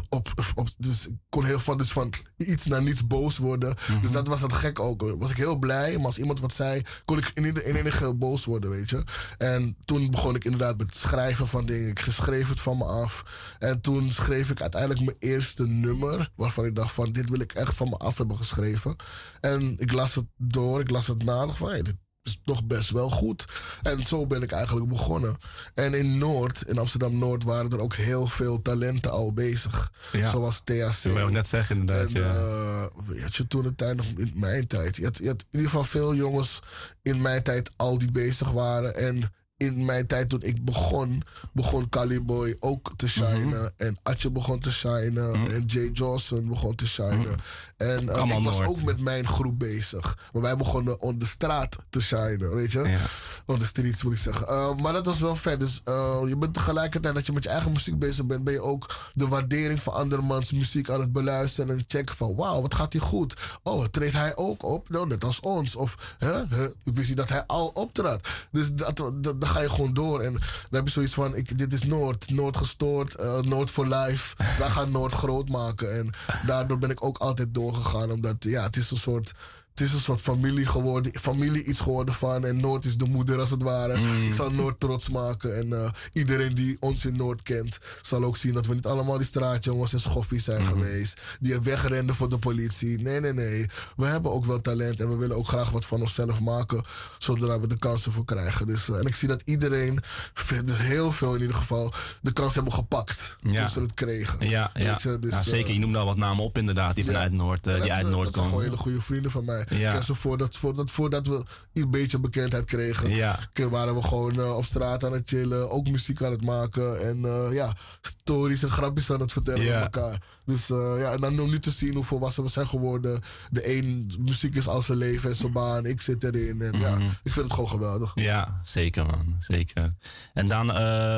dus ik kon heel van iets naar niets boos worden. Dus dat was het gek ook. Was ik heel blij, maar als iemand wat zei, kon ik in één heel boos worden, weet je. En toen begon ik inderdaad met het schrijven van dingen. Ik schreef het van me af. En toen schreef ik uiteindelijk mijn eerste nummer, waarvan ik dacht van, dit wil ik echt van me af hebben geschreven. En ik las het door, ik las het na, en van, dit is toch best wel goed. En zo ben ik eigenlijk begonnen. En in Amsterdam-Noord waren er ook heel veel talenten al bezig. Ja. Zoals THC. Dat wil ik net zeggen, inderdaad. En had je toen de tijd nog in mijn tijd. Je had in ieder geval veel jongens in mijn tijd al die bezig waren. En in mijn tijd toen ik begon Caliboy ook te shinen. En Atje begon te shinen. En Jay Johnson begon te shinen. En ik was ook met mijn groep bezig. Maar wij begonnen on de straat te shinen, weet je. Ja. On de streets moet ik zeggen. Maar dat was wel vet. Dus je bent tegelijkertijd dat je met je eigen muziek bezig bent, ben je ook de waardering van andermans muziek aan het beluisteren. En checken van, wauw, wat gaat hij goed. Oh, treedt hij ook op? Nou, net als ons. Of, ik wist niet dat hij al optrad. Dus dan ga je gewoon door. En dan heb je zoiets van, dit is Noord gestoord, Noord for life. Wij gaan Noord groot maken. En daardoor ben ik ook altijd doorgegaan. Omdat, het is een soort familie geworden. Familie iets geworden van. En Noord is de moeder als het ware. Ik zal Noord trots maken. En iedereen die ons in Noord kent, zal ook zien dat we niet allemaal die straatjongens en schoffies zijn geweest. Die wegrenden voor de politie. Nee. We hebben ook wel talent. En we willen ook graag wat van onszelf maken. Zodra we de kansen voor krijgen. Dus, en ik zie dat iedereen, dus heel veel in ieder geval, de kans hebben gepakt. Toen ze het kregen. Ja, dus, zeker. Je noemde al wat namen op inderdaad. Die vanuit Noord, die uit Noord komen. Dat zijn gewoon hele goede vrienden van mij. Ja. Voordat we een beetje bekendheid kregen, waren we gewoon op straat aan het chillen. Ook muziek aan het maken. En stories en grapjes aan het vertellen met elkaar. Dus en dan nu te zien hoe volwassen we zijn geworden. De een, muziek is al zijn leven en zijn baan. Ik zit erin. En ik vind het gewoon geweldig. Ja, zeker man. Zeker. En dan,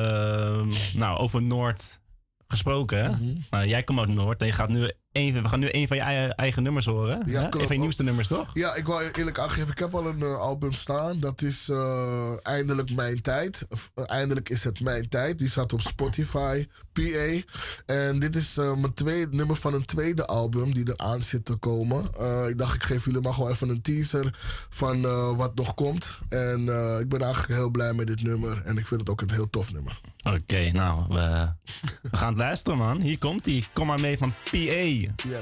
over Noord gesproken. Hè? Jij komt uit Noord en we gaan nu een van je eigen nummers horen. Ja, een van je nieuwste nummers, toch? Ja, ik wil eerlijk aangeven, ik heb al een album staan. Dat is Eindelijk Mijn Tijd. Eindelijk is het Mijn Tijd. Die staat op Spotify, PA. En dit is mijn nummer van een tweede album die eraan zit te komen. Ik dacht, ik geef jullie maar gewoon even een teaser van wat nog komt. En ik ben eigenlijk heel blij met dit nummer. En ik vind het ook een heel tof nummer. Oké, nou, we gaan het luisteren, man. Hier komt ie. Kom maar mee van PA. Yes.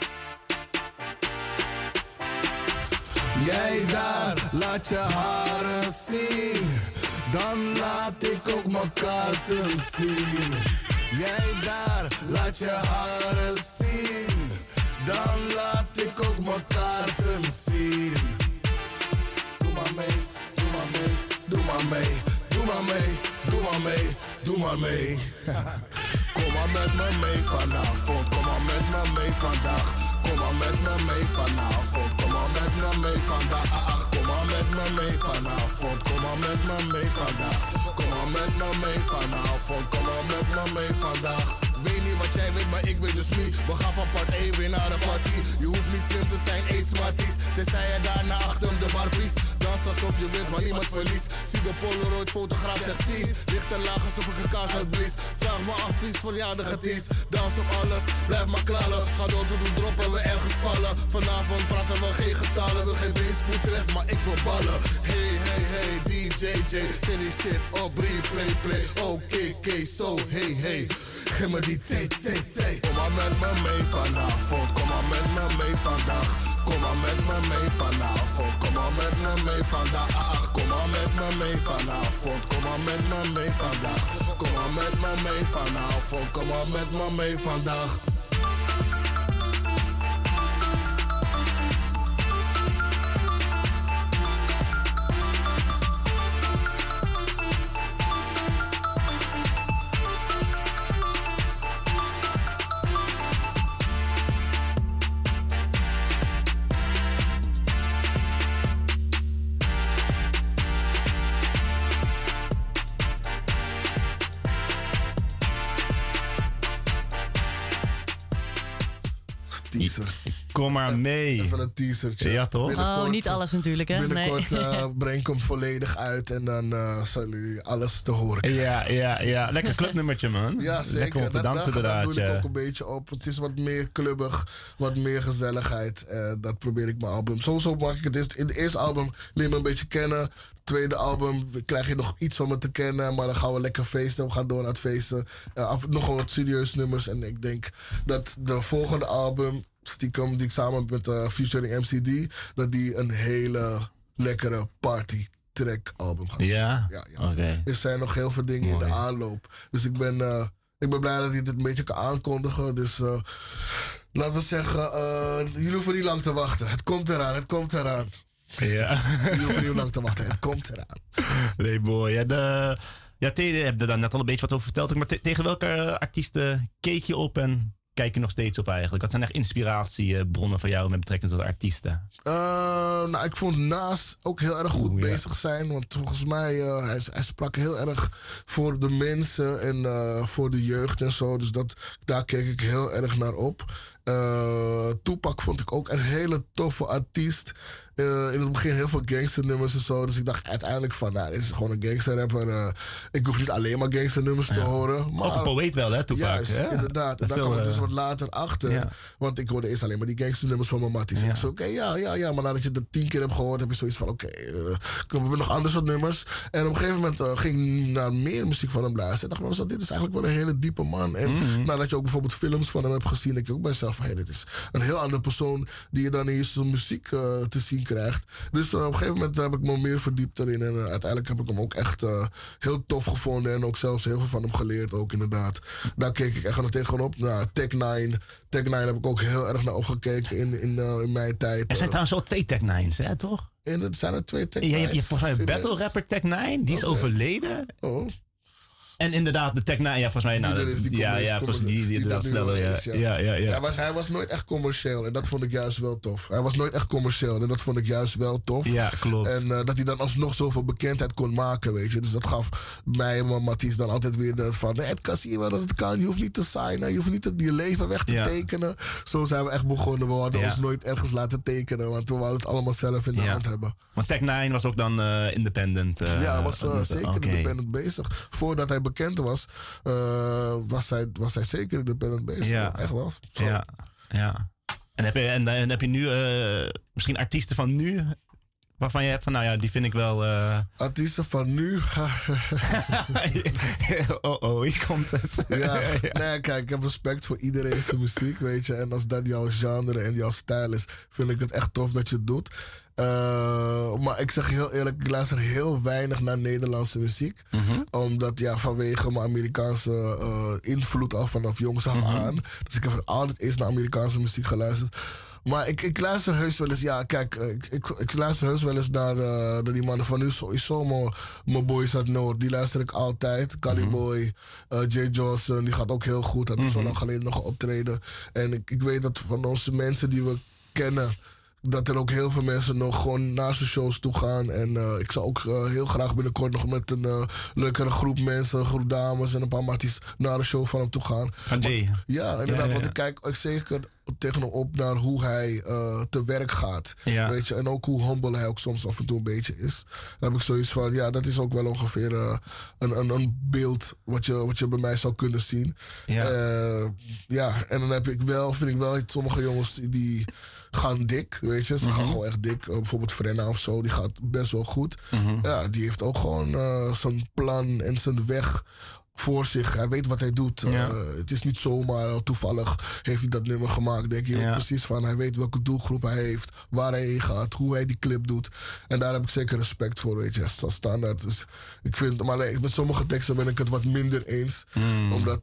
Jij daar, laat je haren zien. Dan laat ik ook mijn kaarten zien. Jij daar, laat je haren zien. Dan laat ik ook mijn kaarten zien. Doe maar mee, doe maar mee, doe maar mee. Doe maar mee, doe maar mee, doe maar mee. Kom maar met me mee vanavond, kom maar met me mee vandaag. Kom maar met me mee vanavond, kom maar met me mee vandaag. Kom maar met me mee vanavond, kom maar met me mee vandaag. Kom maar met me mee vanavond, kom maar met me mee vandaag. Weet niet wat jij weet, maar ik weet dus niet. We gaan van part 1 weer naar een partie. Je hoeft niet slim te zijn, eet smarties. Tenzij je daarna achter de bar piest. Dans alsof je wint, maar niemand verliest. Zie de Polaroid fotograaf zegt cheese. Licht en laag alsof ik een kaars uitblies. Vraag me af wie is verjaardag het is. Dans op alles, blijf maar knallen. Ga door tot we droppen, we ergens vallen. Vanavond praten we geen getallen. Wil geen beestvoet tref, maar ik wil ballen. Hey, hey, hey, DJJ. Zet die shit op replay, play. Oké, zo, hey, hey. Geef me die T. Kom maar met me mee vanavond. Kom maar met me mee vandaag. Kom maar met me mee vanavond. Kom maar met me mee vandaag. Kom maar met me mee vanavond. Kom maar met me mee vandaag. Kom maar met me mee vanavond. Kom maar met me mee vandaag. Teaser. Kom maar mee. Even een teasertje. Ja, toch? Oh, niet alles natuurlijk, hè? Binnenkort breng ik hem volledig uit en dan zullen jullie alles te horen krijgen. Ja. Lekker clubnummertje, man. Ja, zeker. Lekker om te dansen, daar doe ik inderdaad. ook een beetje op. Het is wat meer clubbig, wat meer gezelligheid. Dat probeer ik mijn album. Sowieso maak ik het. In het eerste album leer je me een beetje kennen. Het tweede album krijg je nog iets van me te kennen. Maar dan gaan we lekker feesten. We gaan door naar het feesten. Nog wel wat serieus nummers. En ik denk dat de volgende album, stiekem, die ik samen met featuring MCD, dat die een hele lekkere party track album gaat. Ja? Oké. Er zijn nog heel veel dingen in de aanloop. Dus ik ben blij dat hij dit een beetje kan aankondigen. Dus laten we zeggen, jullie hoeven niet lang te wachten. Het komt eraan. Ja. Jullie hoeven niet lang te wachten. Het komt eraan. Nee, mooi. En, je hebt er dan net al een beetje wat over verteld. Maar tegen welke artiesten keek je op en kijk je nog steeds op eigenlijk? Wat zijn echt inspiratiebronnen van jou met betrekking tot artiesten? Nou, ik vond Nas ook heel erg goed bezig zijn. Want volgens mij, hij sprak heel erg voor de mensen en voor de jeugd en zo. Dus daar keek ik heel erg naar op. Tupac vond ik ook een hele toffe artiest. In het begin heel veel gangsternummers en zo. Dus ik dacht uiteindelijk van, dit is gewoon een gangsterrapper. Ik hoef niet alleen maar gangsternummers te horen. Maar, ook een poëet wel, hè, Tupac? Juist, hè? inderdaad. En daar kwam ik dus wat later achter. Ja. Want ik hoorde eerst alleen maar die gangsternummers van mijn matties. Ik zei, oké, ja. Maar nadat je het 10 keer hebt gehoord, heb je zoiets van, oké, we nog andere soort nummers. En op een gegeven moment ging ik naar meer muziek van hem luisteren. En dacht ik, dit is eigenlijk wel een hele diepe man. En nadat je ook bijvoorbeeld films van hem hebt gezien, denk je ook bij jezelf van, dit is een heel andere persoon die je dan in zijn muziek te zien krijgt. Dus op een gegeven moment heb ik me meer verdiept erin. En uiteindelijk heb ik hem ook echt heel tof gevonden. En ook zelfs heel veel van hem geleerd ook inderdaad. Daar keek ik echt nog tegenop. Nou, Tech 9 heb ik ook heel erg naar opgekeken in mijn tijd. Er zijn trouwens al 2 Tech 9's, hè, toch? En het zijn er 2 Tech 9's. Ja, je hebt volgens mij een battle rapper Tech 9. Die is overleden. Oh. En inderdaad, de Tech 9, ja, volgens mij... Die inderdaad sneller, ja. Maar hij was nooit echt commercieel. En dat vond ik juist wel tof. Hij was nooit echt commercieel. En dat vond ik juist wel tof. Ja, klopt. En dat hij dan alsnog zoveel bekendheid kon maken, weet je. Dus dat gaf mij en Mathies dan altijd weer van... Nee, het kan, zie je wel dat het kan. Je hoeft niet te signen. Je hoeft niet je leven weg te tekenen. Zo zijn we echt begonnen. We hadden ons nooit ergens laten tekenen. Want we wouden het allemaal zelf in de hand hebben. Want Tech 9 was ook dan independent. Hij was zeker independent bezig. Voordat hij bekend was, was hij zeker independent bezig. Ja. Echt wel. Zo. Ja. En heb je nu misschien artiesten van nu waarvan je hebt van, die vind ik wel... Artiesten van nu? Hier komt het. Nee, kijk, ik heb respect voor iedereen zijn muziek, weet je. En als dat jouw genre en jouw stijl is, vind ik het echt tof dat je het doet. Maar ik zeg heel eerlijk, ik luister heel weinig naar Nederlandse muziek. Omdat vanwege mijn Amerikaanse invloed al vanaf jongs af aan. Dus ik heb altijd eerst naar Amerikaanse muziek geluisterd. Maar ik luister heus wel eens, ik luister heus wel eens naar die mannen van nu. Sowieso mijn boys uit Noord, die luister ik altijd. Caliboy, Jay Johnson, die gaat ook heel goed. Dat is zo lang geleden nog optreden. En ik weet dat van onze mensen die we kennen, dat er ook heel veel mensen nog gewoon naar zijn shows toe gaan. En ik zou ook heel graag binnenkort nog met een leukere groep mensen, een groep dames en een paar matties naar de show van hem toe gaan. Van Jay. Ja, inderdaad. Want ik kijk zeker tegen hem op naar hoe hij te werk gaat. Ja. Weet je? En ook hoe humble hij ook soms af en toe een beetje is. Dan heb ik zoiets van, ja, dat is ook wel ongeveer een beeld wat je bij mij zou kunnen zien. Ja. En dan vind ik wel sommige jongens die gaan dik, weet je. Ze gaan gewoon echt dik. Bijvoorbeeld Frenna of zo, die gaat best wel goed. Ja, die heeft ook gewoon zijn plan en zijn weg voor zich. Hij weet wat hij doet. Het is niet zomaar toevallig heeft hij dat nummer gemaakt. Denk je weet precies van. Hij weet welke doelgroep hij heeft, waar hij heen gaat, hoe hij die clip doet. En daar heb ik zeker respect voor, weet je. Dat is standaard. Dus ik vind, maar met sommige teksten ben ik het wat minder eens. Omdat,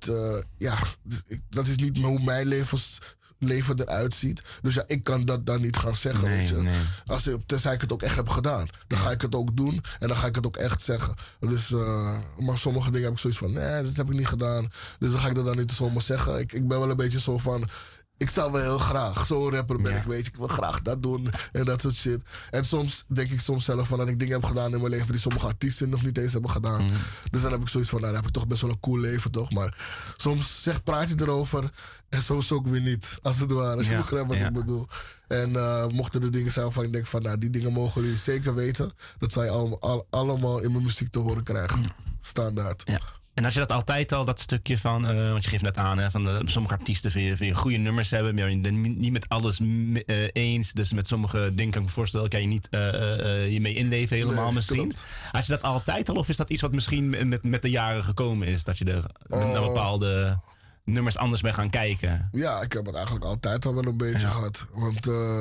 dat is niet hoe mijn leven eruit ziet. Dus ja, ik kan dat dan niet gaan zeggen, weet je. Nee. Tenzij ik het ook echt heb gedaan. Dan ga ik het ook doen en dan ga ik het ook echt zeggen. Dus, maar sommige dingen heb ik zoiets van, nee, dat heb ik niet gedaan. Dus dan ga ik dat dan niet zomaar zeggen. Ik ben wel een beetje zo van, ik zou wel heel graag, zo'n rapper ben ik, weet je. Ik wil graag dat doen en dat soort shit. En soms denk ik zelf van dat ik dingen heb gedaan in mijn leven die sommige artiesten nog niet eens hebben gedaan. Dus dan heb ik zoiets van, nou, dan heb ik toch best wel een cool leven, toch? Maar soms praat je erover en soms ook weer niet, als het ware. Als je begrijpt wat ik bedoel. En mochten er dingen zijn waarvan ik denk van, nou, die dingen mogen jullie zeker weten. Dat zij allemaal in mijn muziek te horen krijgen. Standaard. Ja. En als je dat altijd al, dat stukje van, want je geeft net aan, hè, van sommige artiesten vind je goede nummers hebben, maar je bent niet met alles eens. Dus met sommige dingen kan ik me voorstellen, kan je niet je mee inleven helemaal misschien. Klopt. Als je dat altijd al, of is dat iets wat misschien met de jaren gekomen is, dat je er naar bepaalde nummers anders bij gaan kijken? Ja, ik heb het eigenlijk altijd al wel een beetje gehad. Want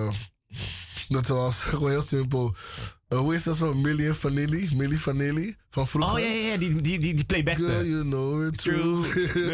dat was gewoon heel simpel. Hoe is dat zo? Milli Vanilli van vroeger. Oh ja, die playback. Girl, you know it's true.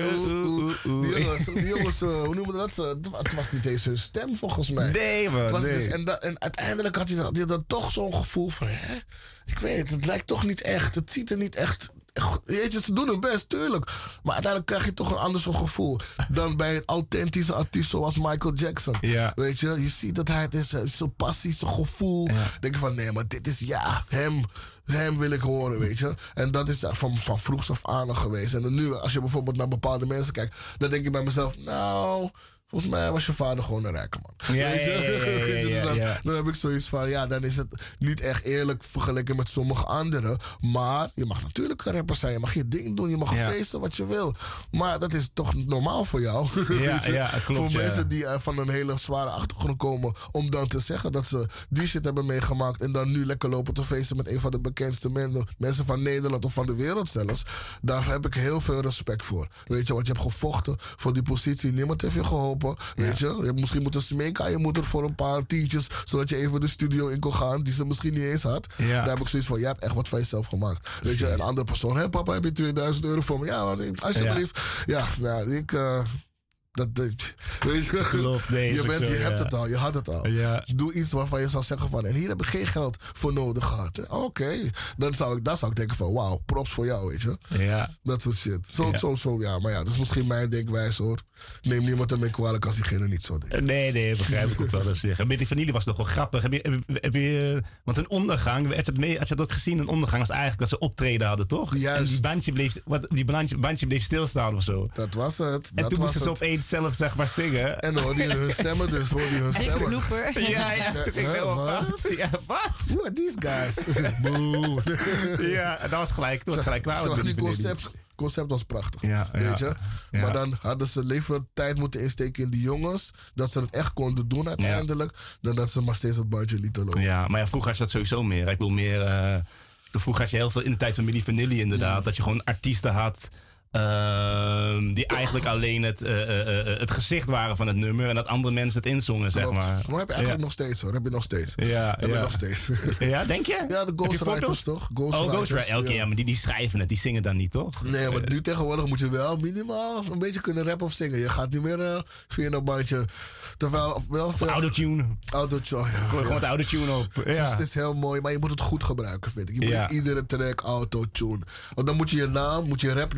Die jongens, hoe noemen we dat? Het was niet eens hun stem volgens mij. Nee, man. En uiteindelijk had hij dan toch zo'n gevoel van, hè? Ik weet het lijkt toch niet echt. Het ziet er niet echt. Weet je, ze doen hun best, tuurlijk. Maar uiteindelijk krijg je toch een ander soort gevoel dan bij een authentische artiest zoals Michael Jackson. Ja. Weet je, je ziet dat hij het is zo'n passie, zo'n gevoel. Ja. Denk je van, nee, maar dit is hem wil ik horen, weet je. En dat is van vroegs af aan geweest. En nu, als je bijvoorbeeld naar bepaalde mensen kijkt, dan denk je bij mezelf, nou, volgens mij was je vader gewoon een rijke man. Dan heb ik zoiets van, dan is het niet echt eerlijk vergeleken met sommige anderen. Maar je mag natuurlijk een rapper zijn. Je mag je ding doen. Je mag feesten wat je wil. Maar dat is toch normaal voor jou. Klopt. Voor mensen die van een hele zware achtergrond komen. Om dan te zeggen dat ze die shit hebben meegemaakt. En dan nu lekker lopen te feesten met een van de bekendste mensen van Nederland of van de wereld zelfs. Daar heb ik heel veel respect voor. Weet je, want je hebt gevochten voor die positie. Niemand heeft je geholpen. Weet je? Je hebt misschien moeten smeken aan je moeder voor een paar tientjes, zodat je even de studio in kon gaan, die ze misschien niet eens had. Daar heb ik zoiets van, jij hebt echt wat van jezelf gemaakt. Weet je, een andere persoon, hé papa, heb je 2000 euro voor me? Ja, alsjeblieft. Ja, nou, ik... weet je, klopt, nee, je hebt het al, je had het al. Ja. Doe iets waarvan je zou zeggen van, en hier heb ik geen geld voor nodig gehad. Oké. Dan zou ik denken van, wauw, props voor jou, weet je. Ja. Dat soort shit. Zo, maar ja, dat is misschien mijn denkwijze, hoor. Neem niemand ermee kwalijk als diegene niet zo denkt. Nee, begrijp ik ook wel. Zeggen. Met die familie was toch wel grappig. Heb je, want een ondergang, had je het ook gezien? Een ondergang was eigenlijk dat ze optreden hadden, toch? Juist. En die bandje bleef stilstaan of zo. Dat was het. En toen moesten ze opeens zelf, zeg maar, zingen. En dan hoorde je hun stemmen, Ja, toen ging ik wat? Who are these guys? Boe. Ja, en dat was gelijk klaar. Toen die concept was prachtig. Weet je? Ja. Maar dan hadden ze liever tijd moeten insteken in die jongens. Dat ze het echt konden doen uiteindelijk. Dan dat ze maar steeds het bandje lieten lopen. Ja, maar vroeger had je dat sowieso meer. Ik bedoel meer... vroeger had je heel veel in de tijd van Milli Vanilli inderdaad. Dat je gewoon artiesten had... die eigenlijk alleen het gezicht waren van het nummer en dat andere mensen het inzongen, zeg maar. Maar heb je eigenlijk nog steeds, hoor. Heb je nog steeds. Nog steeds. Ja, denk je? Ja, de Ghostwriters, toch? Ghostwriters. Oké, ja, maar die schrijven het, die zingen dan niet, toch? Nee, maar nu tegenwoordig moet je wel minimaal een beetje kunnen rappen of zingen. Je gaat niet meer via een bandje. Terwijl wel veel... Autotune. Autotune, Gewoon het autotune op. Ja. Het is heel mooi, maar je moet het goed gebruiken, vind ik. Je moet niet iedere track autotune. Want dan moet je je naam, moet je rapnaam,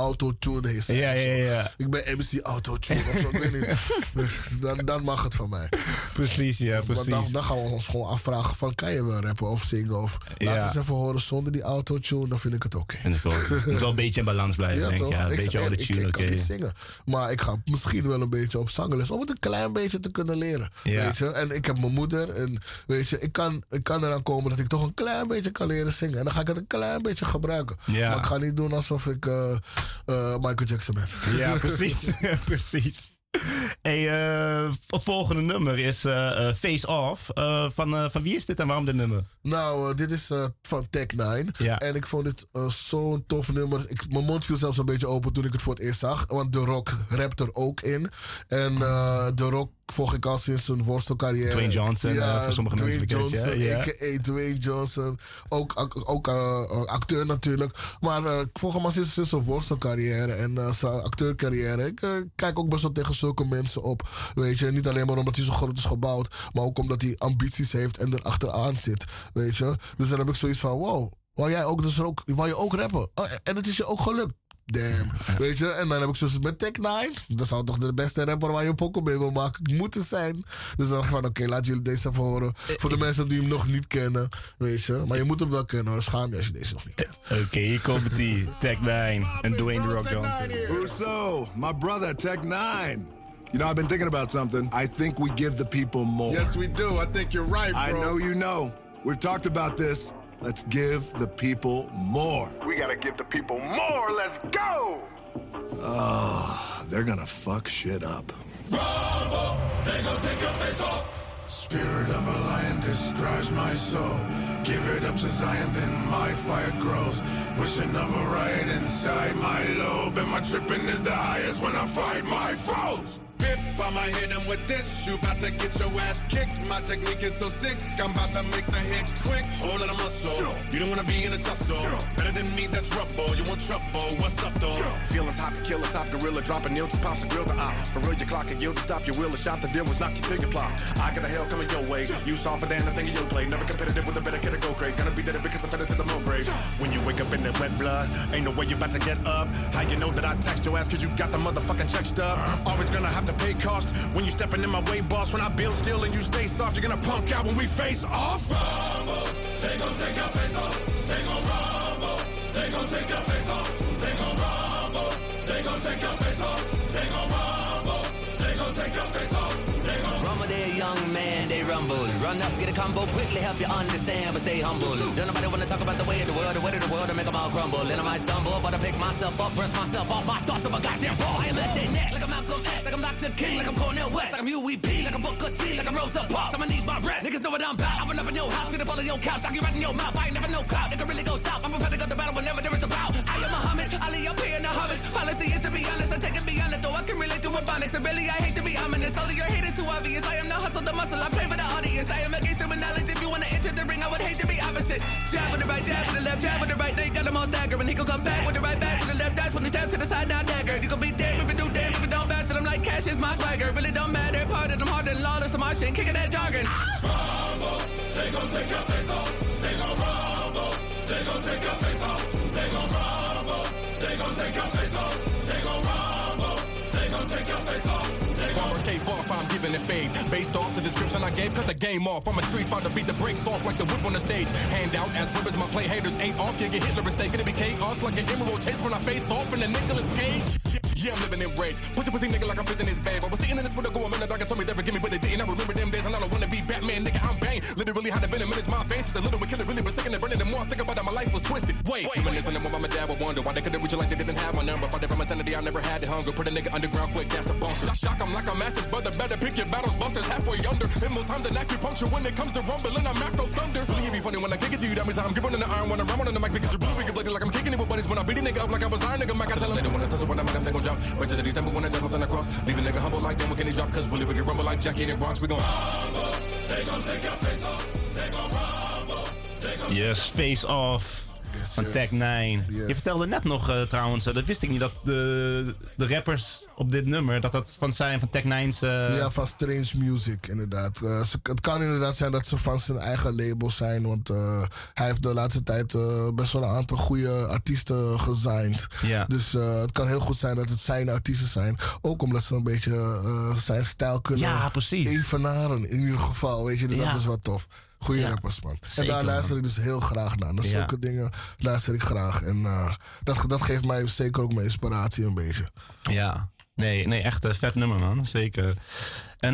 Autotune heet zijn. Ja. Ik ben MC Autotune of zo, ik weet niet. Dan mag het van mij. Precies, ja, precies. Want dan gaan we ons gewoon afvragen van, kan je wel rappen of zingen? Of laat eens even horen zonder die Autotune, dan vind ik het oké. Het moet wel een beetje in balans blijven, denk ik. toch? Ja, een beetje autotune, ik kan oké. niet zingen. Maar ik ga misschien wel een beetje op zangles om het een klein beetje te kunnen leren. Ja. Weet je? En ik heb mijn moeder en weet je, ik kan eraan komen dat ik toch een klein beetje kan leren zingen. En dan ga ik het een klein beetje gebruiken. Ja. Maar ik ga niet doen alsof ik Michael Jackson ben. Ja, precies. Precies. Hey, het volgende nummer is Face Off. Van wie is dit en waarom dit nummer? Nou, dit is van Tech9. Ja. En ik vond dit zo'n tof nummer. Mijn mond viel zelfs een beetje open toen ik het voor het eerst zag. Want The Rock rapt er ook in. En The Rock volg ik al sinds zijn worstelcarrière. Dwayne Johnson, voor sommige mensen bekend. Ja. A.k.a. Dwayne Johnson. Ook acteur natuurlijk. Maar ik volg hem al sinds zijn worstelcarrière en zijn acteurcarrière. Ik kijk ook best wel tegen zulke mensen op. Weet je, niet alleen maar omdat hij zo groot is gebouwd, maar ook omdat hij ambities heeft en er achteraan zit. Weet je. Dus dan heb ik zoiets van, wow, wou je ook rappen? Oh, en het is je ook gelukt. Damn. Weet je, en dan heb ik zoals met Tech9. Dat zou toch de beste rapper waar je een pokken mee wil maken moeten zijn. Dus dan dacht ik van, oké, laat jullie deze even horen. Voor de mensen die hem nog niet kennen. Weet je, maar je moet hem wel kennen hoor. Schaam je als je deze nog niet kent. Oké, hier komt die Tech9 en Dwayne The Rock Johnson. Uso, my brother, Tech9. You know, I've been thinking about something. I think we give the people more. Yes, we do. I think you're right, bro. I know you know. We've talked about this. Let's give the people more. We gotta give the people more. Let's go. Oh, they're gonna fuck shit up. Rumble, they gon' take your face off. Spirit of a lion describes my soul. Give it up to Zion, then my fire grows. Wishing of a riot inside my lobe. And my tripping is the highest when I fight my foes. Bip, I'ma hit him with this. You bout to get your ass kicked. My technique is so sick, I'm about to make the hit quick. Whole lot of muscle. You don't wanna be in a tussle. Better than me, that's rubble. You want trouble? What's up though? Feelings hot to kill a top gorilla, dropping nail to pops a grill to op. For real, your clock and yield to stop your will. A shot the deal was knock you till you plop. I got the hell coming your way. You softer than the thing you play. Never competitive with a better kid to go great. Gonna be dead because I fed it to the low grade. When you wake up in that wet blood, ain't no way you about to get up. How you know that I text your ass cause you got the motherfucking check stub? Always gonna have to pay cost when you stepping in my way, boss. When I build still and you stay soft, you're gonna punk out when we face off. Rumble, they gon' take your face off. They gon' rumble, they gon' take your face off. They gon' rumble, they gon' take your face off. They gon' rumble, they gon' take your face off. Rumble there, young man, they rumble. Run up, get a combo, quickly help you understand, but stay humble. Don't nobody wanna talk about the way of the world, to make them all crumble. And I might stumble, but I pick myself up, brush myself off my thoughts of a goddamn ball. I am at their neck, like I'm Malcolm X, like I'm Dr. King, like I'm Cornel West, like I'm UEP, like I'm Booker T, like I'm Rosa Parks. I'ma need my rest, niggas know what I'm about. I run up in your house, get up all in your couch, knock you right in your mouth. I ain't never no clout, nigga really go south. I'm prepared to go to battle whenever there is a bout. I am Muhammad, Ali up here in the homage. Policy is to be honest, I take it beyond it, though I can relate to Ebonics. And really, I hate to be ominous, all of your hate is too obvious. I am the hustle, the muscle, I pray for the audience. I am against it with knowledge. If you wanna enter the ring, I would hate to be opposite. Jab with the right, jab with the left, jab with the right. They got them all staggering. He gon' come back with the right back with the left. That's when they stab to the side, now dagger. You gon' be dead if you do damn, if you don't bounce. I'm like cash is my swagger. Really don't matter. Part of them harder than lawless. I'm shit, kicking that jargon. Rumble, they gon' take your face off. They gon' rumble, they gon' take your face off. They gon' rumble, they gon' take your face off. They gon' rumble, they gon' take your face off. Cave off, I'm giving it fade. Based off the description I gave, cut the game off. I'm a street fighter, beat the brakes off like the whip on the stage. Hand out as ribbons, my play haters ain't off. You get Hitler mistake, it'll be chaos like an emerald chase when I face off in the Nicolas Cage. Yeah, I'm living in rage. Put your pussy nigga like I'm pissing his babe. I was sitting in this for the go, I'm in the dark and told me never give me what they didn't. I remember them days and I don't wanna be Batman, nigga, I'm Bane. Literally had a venom in his mind, veins. It's a little bit killer, really, but sick and burning. The more I think about it, my life was twisted. Wait, reminiscing of what my dad would wonder why they couldn't reach you like they didn't have my number. Fighting from insanity, I never had the hunger. Put a nigga underground quick, that's a bunker. Shock him like a master's brother, better pick your battles, busters halfway under. In more time than acupuncture when it comes to rumbling, I'm Afro Thunder. Really, it be funny when I kick it to you, that means I'm giving the iron when I'm ramming on the mic because you're blue, we get blooded like I'm kicking it with buddies. When I beat a nigga up like I was iron, nigga, Mike, I tell him they don't wanna touch it when I'm at them, they gon' drop. Wait till the December when I jump something across. Leave a nigga humble like them, when can he drop? Cause really, we can rumble like Jackie in the Bronx, we gon' rumble, they gon' take your face off. They gon' rumble, they gon' Yes, Face Off. Van Tech 9. Yes. Je vertelde net nog trouwens, dat wist ik niet, dat de rappers op dit nummer, dat van zijn van Tech 9's... Ja, van Strange Music, inderdaad. Het kan inderdaad zijn dat ze van zijn eigen label zijn, want hij heeft de laatste tijd best wel een aantal goede artiesten gesigned. Ja. Dus het kan heel goed zijn dat het zijn artiesten zijn. Ook omdat ze een beetje zijn stijl kunnen evenaren, in ieder geval. Weet je, dus dat is wel tof. Goeie rappers, man. Zeker, en daar luister man. ik dus heel graag naar. Dus zulke dingen luister ik graag. En dat geeft mij zeker ook mijn inspiratie een beetje. Ja. Nee, echt een vet nummer, man. Zeker. En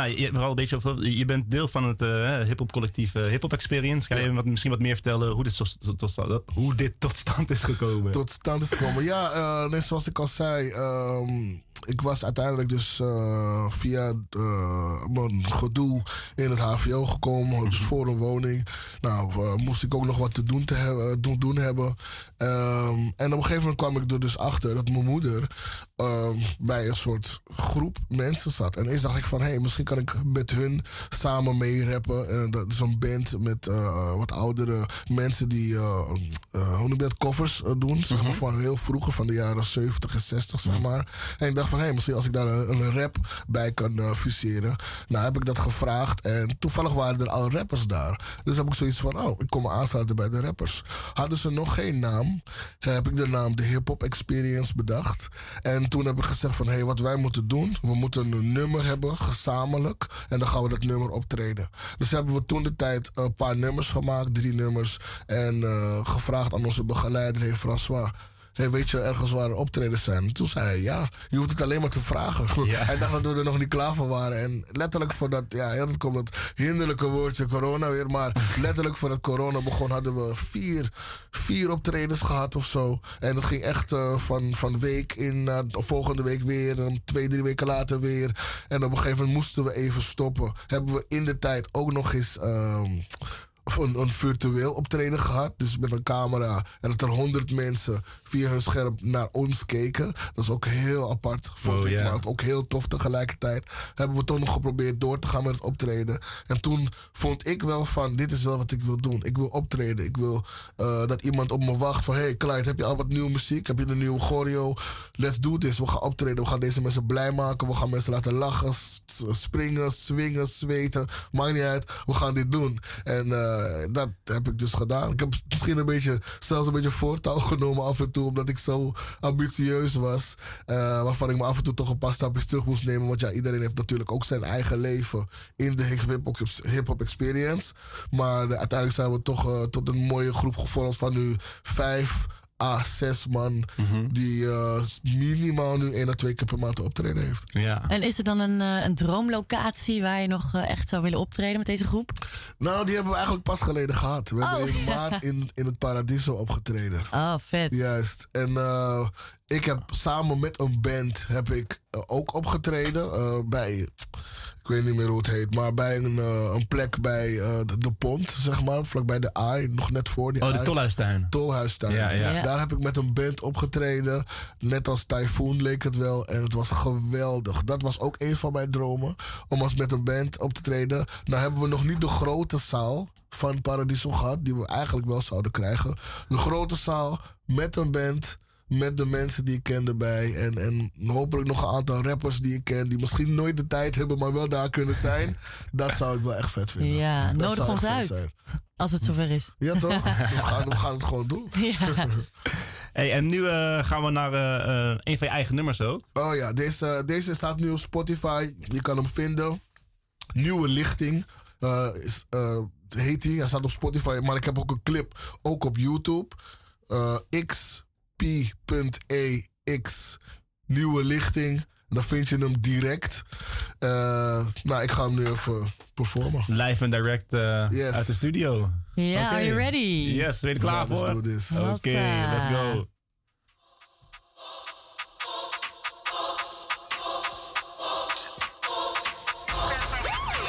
je bent deel van het hip-hop collectief Hip-Hop Experience. Ga je misschien wat meer vertellen hoe dit tot stand is gekomen? Tot stand is gekomen. Ja, net zoals ik al zei. Ik was uiteindelijk dus via mijn gedoe in het HVO gekomen. Dus voor een woning. Nou, moest ik ook nog wat te doen hebben. En op een gegeven moment kwam ik er dus achter dat mijn moeder bij een soort groep mensen zat. En eerst dacht ik van, misschien kan ik met hun samen mee rappen. En dat is een band met wat oudere mensen die hoe noem je dat, covers doen. Zeg maar van heel vroeger, van de jaren 70 en 60, zeg maar. En ik dacht van, misschien als ik daar een rap bij kan fuseren. Nou, heb ik dat gevraagd. En toevallig waren er al rappers daar. Dus heb ik zoiets van, ik kom me aansluiten bij de rappers. Hadden ze nog geen naam, heb ik de naam de Hip-Hop Experience bedacht. En toen heb ik gezegd van, wat wij moeten doen, we moeten een nummer hebben, gezamenlijk. En dan gaan we dat nummer optreden. Dus hebben we toen de tijd een paar nummers gemaakt, 3 nummers. En gevraagd aan onze begeleider, François, weet je ergens waar optredens zijn? En toen zei hij, je hoeft het alleen maar te vragen. Ja. Hij dacht dat we er nog niet klaar voor waren. En letterlijk voordat, dat komt het hinderlijke woordje corona weer. Maar letterlijk voordat corona begon hadden we 4 optredens gehad of zo. En dat ging echt van week in naar de volgende week weer. En 2-3 weken later weer. En op een gegeven moment moesten we even stoppen. Hebben we in de tijd ook nog eens een virtueel optreden gehad. Dus met een camera. En dat er 100 mensen via hun scherm naar ons keken. Dat is ook heel apart, vond ik. Maar ook heel tof tegelijkertijd. Hebben we toch nog geprobeerd door te gaan met het optreden. En toen vond ik wel van, dit is wel wat ik wil doen. Ik wil optreden. Ik wil dat iemand op me wacht van, hey Clyde, heb je al wat nieuwe muziek? Heb je een nieuwe choreo? Let's do this. We gaan optreden. We gaan deze mensen blij maken. We gaan mensen laten lachen, springen, swingen, zweten. Maakt niet uit. We gaan dit doen. En dat heb ik dus gedaan. Ik heb misschien zelfs een beetje voortouw genomen af en toe, omdat ik zo ambitieus was. Waarvan ik me af en toe toch een paar stapjes terug moest nemen. Want iedereen heeft natuurlijk ook zijn eigen leven in de Hip-Hop Experience. Maar uiteindelijk zijn we toch tot een mooie groep gevormd van nu 5 à 6 man. Die minimaal nu 1 à 2 keer per maand optreden heeft. Ja. En is er dan een droomlocatie waar je nog echt zou willen optreden met deze groep? Nou, die hebben we eigenlijk pas geleden gehad. We hebben in maart in het Paradiso opgetreden. Oh, vet. Juist. En ik heb samen met een band ook opgetreden bij, ik weet niet meer hoe het heet, maar bij een plek bij de Pont, zeg maar, vlakbij de AI, nog net voor die AI. de Tolhuistuin. Tolhuistuin. Ja. Daar heb ik met een band opgetreden. Net als Typhoon leek het wel. En het was geweldig. Dat was ook een van mijn dromen, om als met een band op te treden. Nou hebben we nog niet de grote zaal van Paradiso gehad, die we eigenlijk wel zouden krijgen. De grote zaal met een band, met de mensen die ik ken erbij. En hopelijk nog een aantal rappers die ik ken, die misschien nooit de tijd hebben, maar wel daar kunnen zijn. Dat zou ik wel echt vet vinden. Ja, nodig ons uit. Als het zover is. Ja, toch? We gaan het gewoon doen. Ja. Hey, en nu gaan we naar een van je eigen nummers ook. Oh ja, deze staat nu op Spotify. Je kan hem vinden. Nieuwe Lichting heet hij. Hij staat op Spotify, maar ik heb ook een clip, ook op YouTube. xp.ex Nieuwe Lichting. En dan vind je hem direct. Ik ga hem nu even performen. Live en direct uit de studio. Ja, are you ready? Yes, ben je er klaar voor? Let's do this. Oké, let's go.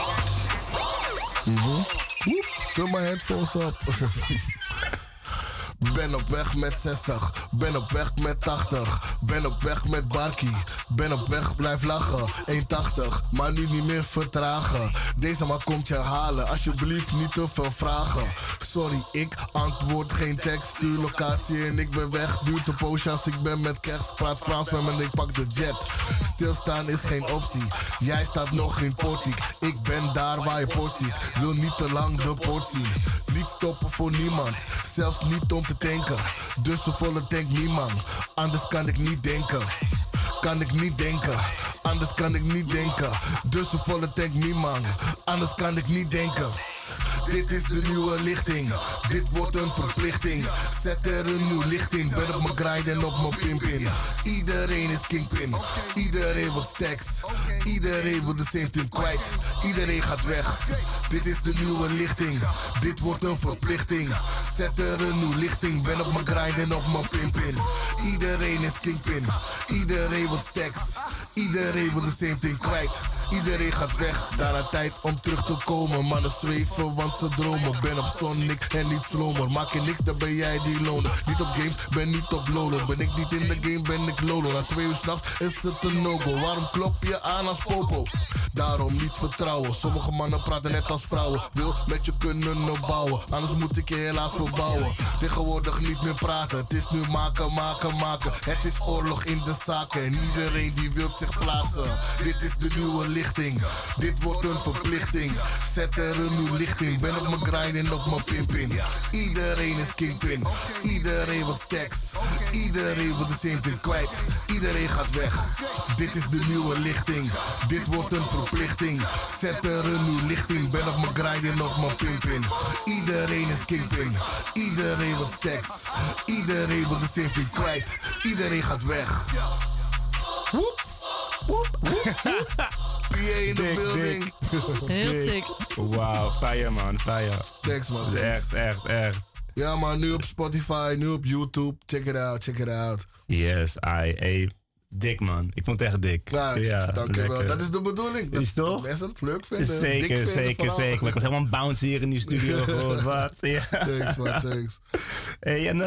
Turn my headphones up. Ben op weg met 60, ben op weg met 80. Ben op weg met Barkie, ben op weg, blijf lachen. 1,80, maar nu niet meer vertragen. Deze man komt je halen, alsjeblieft niet te veel vragen. Sorry, ik antwoord geen tekst. Stuur locatie en ik ben weg. Duurt een poosje als ik ben met kerst. Praat Frans met me en ik pak de jet. Stilstaan is geen optie, jij staat nog in portiek. Ik ben daar waar je post ziet. Wil niet te lang de poort zien. Niet stoppen voor niemand, zelfs niet om te tanken. Dus een volle tank niemand, anders kan ik niet denken. Kan ik niet denken, anders kan ik niet denken. Dus een volle tank niemand, anders kan ik niet denken. Dit is de nieuwe lichting, dit wordt een verplichting. Zet er een nieuw licht in, ben op mijn grind en op mijn pimpin. Iedereen is kingpin, iedereen wil stacks. Iedereen wil de centen kwijt, iedereen gaat weg. Dit is de nieuwe lichting, dit wordt een verplichting. Zet er een nieuw lichting, ben op mijn grind en op mijn pimpin. Iedereen is kingpin, iedereen wil stacks. Iedereen wil de centen kwijt, iedereen gaat weg. Daarna tijd om terug te komen, mannen zweven want ze dromen. Ben op Sonic en niet slomer. Maak je niks, dan ben jij die loner. Niet op games, ben niet op Lolo. Ben ik niet in de game, ben ik Lolo. Na 2 uur s'nachts is het een no-go. Waarom klop je aan als popo? Daarom niet vertrouwen. Sommige mannen praten net als vrouwen. Wil met je kunnen opbouwen, anders moet ik je helaas verbouwen. Tegenwoordig niet meer praten, het is nu maken, maken, maken. Het is oorlog in de zaken en iedereen die wil zich plaatsen. Dit is de nieuwe lichting, dit wordt een verplichting. Zet er een nieuw licht in, ben op mijn grind en op mijn pimpin. Iedereen is kingpin, iedereen wil stacks. Iedereen wil de centen kwijt, iedereen gaat weg. Dit is de nieuwe lichting, dit wordt een verplichting. Zet er een nieuw licht in, ben op mijn grind en op mijn pimpin. Iedereen is kingpin, iedereen wil stacks. Iedereen wil de centen kwijt, iedereen gaat weg. Woep, woep, woep, woep. PA in the building. Heel sick. Wauw, fire man, fire. Thanks man, thanks. Echt. Ja man, nu op Spotify, nu op YouTube. Check it out, check it out. Yes, dik man. Ik vond het echt dik. Ja, dankjewel. Dat is de bedoeling. Is toch? Dat mensen het leuk vinden. Zeker. Maar ik was helemaal bounce hier in die studio. Gewoon, wat? Ja. Thanks man, thanks. Hey, en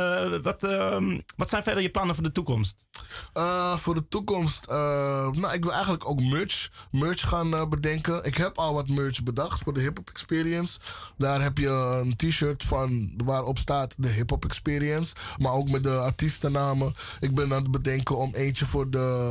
wat zijn verder je plannen voor de toekomst? Voor de toekomst, ik wil eigenlijk ook merch gaan bedenken. Ik heb al wat merch bedacht voor de Hip Hop Experience. Daar heb je een t-shirt van waarop staat de Hip Hop Experience. Maar ook met de artiestennamen. Ik ben aan het bedenken om eentje voor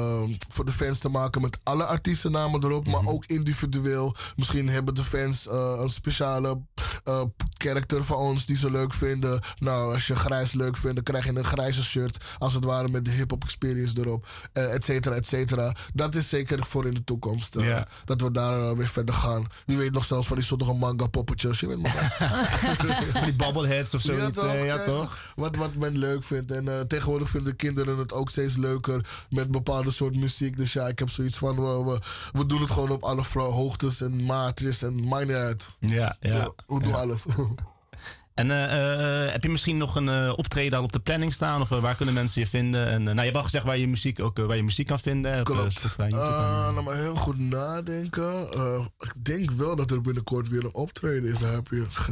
de fans te maken met alle artiestennamen erop. Maar ook individueel. Misschien hebben de fans een speciale karakter van ons die ze leuk vinden. Nou, als je grijs leuk vindt, dan krijg je een grijze shirt. Als het ware met de Hip Hop Experience erop. Et cetera, et cetera. Dat is zeker voor in de toekomst. Dat we daar weer verder gaan. Wie weet nog zelfs van die soort manga poppetjes. Je weet maar. Die bobbleheads of zoiets. Ja, toch? Wat men leuk vindt. En tegenwoordig vinden kinderen het ook steeds leuker met bepaalde soort muziek. Dus ja, ik heb zoiets van we doen het gewoon op alle hoogtes en maatjes en maakt niet uit. Ja. We doen alles. En heb je misschien nog een optreden al op de planning staan? Of waar kunnen mensen je vinden? En, je hebt al gezegd waar je muziek kan vinden. Klopt. Laat maar heel goed nadenken. Ik denk wel dat er binnenkort weer een optreden is. Daar heb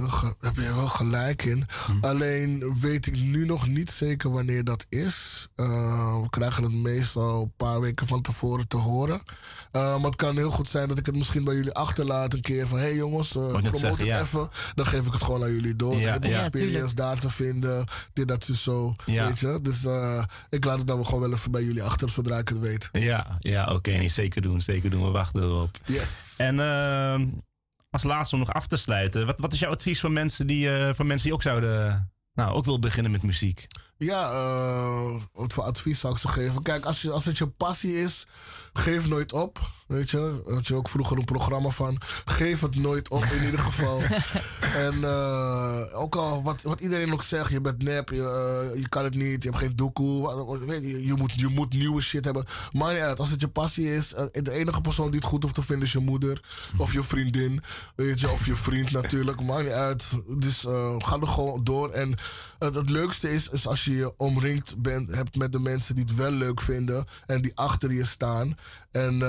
je wel gelijk in. Alleen weet ik nu nog niet zeker wanneer dat is. We krijgen het meestal een paar weken van tevoren te horen. Maar het kan heel goed zijn dat ik het misschien bij jullie achterlaat een keer. Van hey jongens, promote het even. Dan geef ik het gewoon aan jullie door. De experience daar te vinden. Dit, dat, zo. Weet je? Dus ik laat het dan gewoon wel even bij jullie achter zodra ik het weet. Ja, oké. Nee, zeker doen. We wachten erop. Yes. En als laatste om nog af te sluiten. Wat is jouw advies voor mensen die ook zouden... ook wil beginnen met muziek? Ja, wat voor advies zou ik ze geven? Kijk, als het je passie is, geef nooit op. Weet je, had je ook vroeger een programma van. Geef het nooit op in ieder geval. En ook al wat iedereen ook zegt, je bent nep, je kan het niet, je hebt geen doekoe. Je moet nieuwe shit hebben. Maar niet uit, als het je passie is, de enige persoon die het goed hoeft te vinden is je moeder. Of je vriendin, weet je, of je vriend natuurlijk. Maakt niet uit. Dus ga er gewoon door. En het leukste is als je omringd hebt met de mensen die het wel leuk vinden. En die achter je staan. En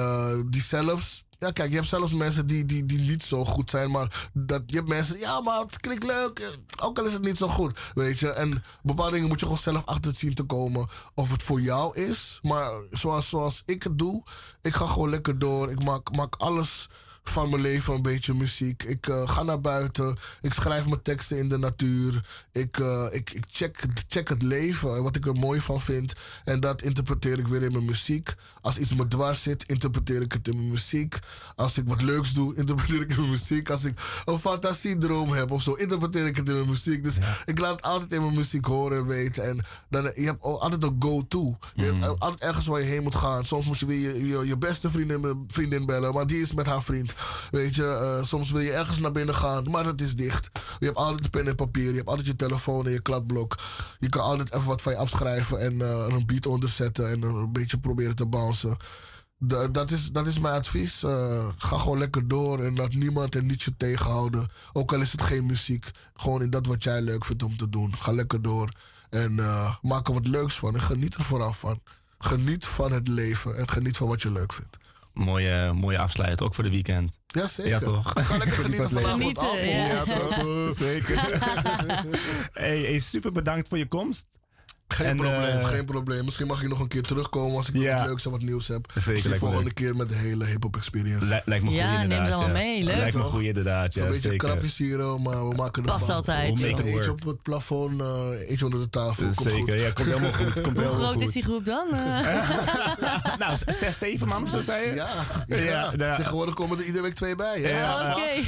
die zelfs... Ja, kijk, je hebt zelfs mensen die niet zo goed zijn, maar je hebt mensen... Ja, maar het klinkt leuk, ook al is het niet zo goed, weet je. En bepaalde dingen moet je gewoon zelf achter zien te komen of het voor jou is. Maar zoals ik het doe, ik ga gewoon lekker door. Ik maak alles van mijn leven een beetje muziek. Ik ga naar buiten. Ik schrijf mijn teksten in de natuur. Ik check het leven en wat ik er mooi van vind. En dat interpreteer ik weer in mijn muziek. Als iets me dwars zit, interpreteer ik het in mijn muziek. Als ik wat leuks doe, interpreteer ik het in mijn muziek. Als ik een fantasiedroom heb of zo, interpreteer ik het in mijn muziek. Dus ik laat het altijd in mijn muziek horen en weten. En dan, je hebt altijd een go-to. Je hebt altijd ergens waar je heen moet gaan. Soms moet je weer je beste vriendin bellen, maar die is met haar vriend. Weet je, soms wil je ergens naar binnen gaan, maar het is dicht. Je hebt altijd pen en papier, je hebt altijd je telefoon en je kladblok. Je kan altijd even wat van je afschrijven en een beat onderzetten en een beetje proberen te bouncen. Dat is mijn advies. Ga gewoon lekker door en laat niemand en niets je tegenhouden. Ook al is het geen muziek, gewoon in dat wat jij leuk vindt om te doen. Ga lekker door en maak er wat leuks van en geniet er vooral van. Geniet van het leven en geniet van wat je leuk vindt. Mooie afsluit, ook voor de weekend. Ja, zeker. Ja, toch? Ga lekker genieten vanavond alcohol. Ja, toch? Zeker. Hey, super bedankt voor je komst. Geen probleem. Misschien mag ik nog een keer terugkomen als ik nog wat leuks en wat nieuws heb. Zeker, de volgende keer met de hele hip-hop experience. Lijkt me goed inderdaad. Neem ze allemaal mee. Leuk. Lijkt me goed inderdaad. Zo'n beetje krapjes hier, maar we maken ervan. Past altijd. Eentje op het plafond, eentje onder de tafel. Komt zeker, goed. ja, komt helemaal goed. Hoe groot is die groep dan? Nou, 6, 7 man, zo zei je? Ja. Tegenwoordig komen er iedere week 2 bij. Ja, oké.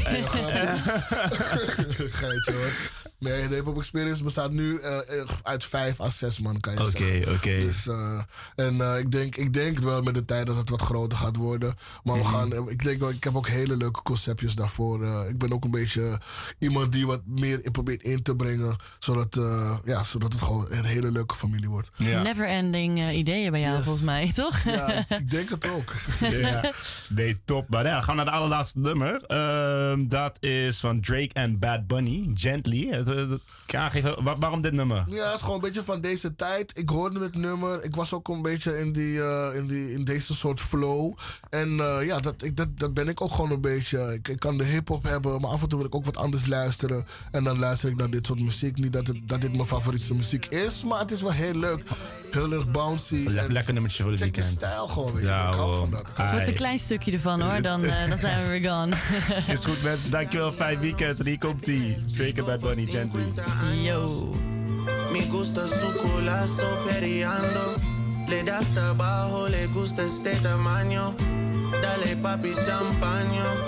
Geitje hoor. Nee, de hip-hop experience bestaat nu uit 5 à 6 man, kan je zeggen. Oké. Dus, ik denk wel met de tijd dat het wat groter gaat worden. Maar ik heb ook hele leuke conceptjes daarvoor. Ik ben ook een beetje iemand die wat meer probeert in te brengen. Zodat het gewoon een hele leuke familie wordt. Ja. Never-ending ideeën bij jou, volgens mij, toch? Ja, ik denk het ook. Ja. Nee, top. Maar ja, gaan we naar de allerlaatste nummer. Dat is van Drake en Bad Bunny, Gently. Waarom dit nummer? Ja, het is gewoon een beetje van deze tijd. Ik hoorde het nummer. Ik was ook een beetje in deze soort flow. En dat ben ik ook gewoon een beetje. Ik kan de hip-hop hebben, maar af en toe wil ik ook wat anders luisteren. En dan luister ik naar dit soort muziek. Niet dat dit mijn favoriete muziek is, maar het is wel heel leuk. Heel erg bouncy. Lekker nummertje voor de weekend. Check de stijl gewoon, weet je. Ik hou van dat. Het wordt een klein stukje ervan hoor, dan zijn we weer gone. Is goed mensen, dankjewel. Fijn weekend. En hier komt die. Drake Bad Bunny, Gently. Yo. Me gusta su culazo periando. Le das trabajo, le gusta este tamaño. Dale papi champaño.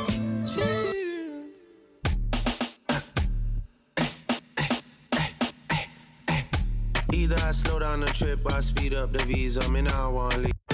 Either I slow down the trip or I speed up the visa. Me now I want leave.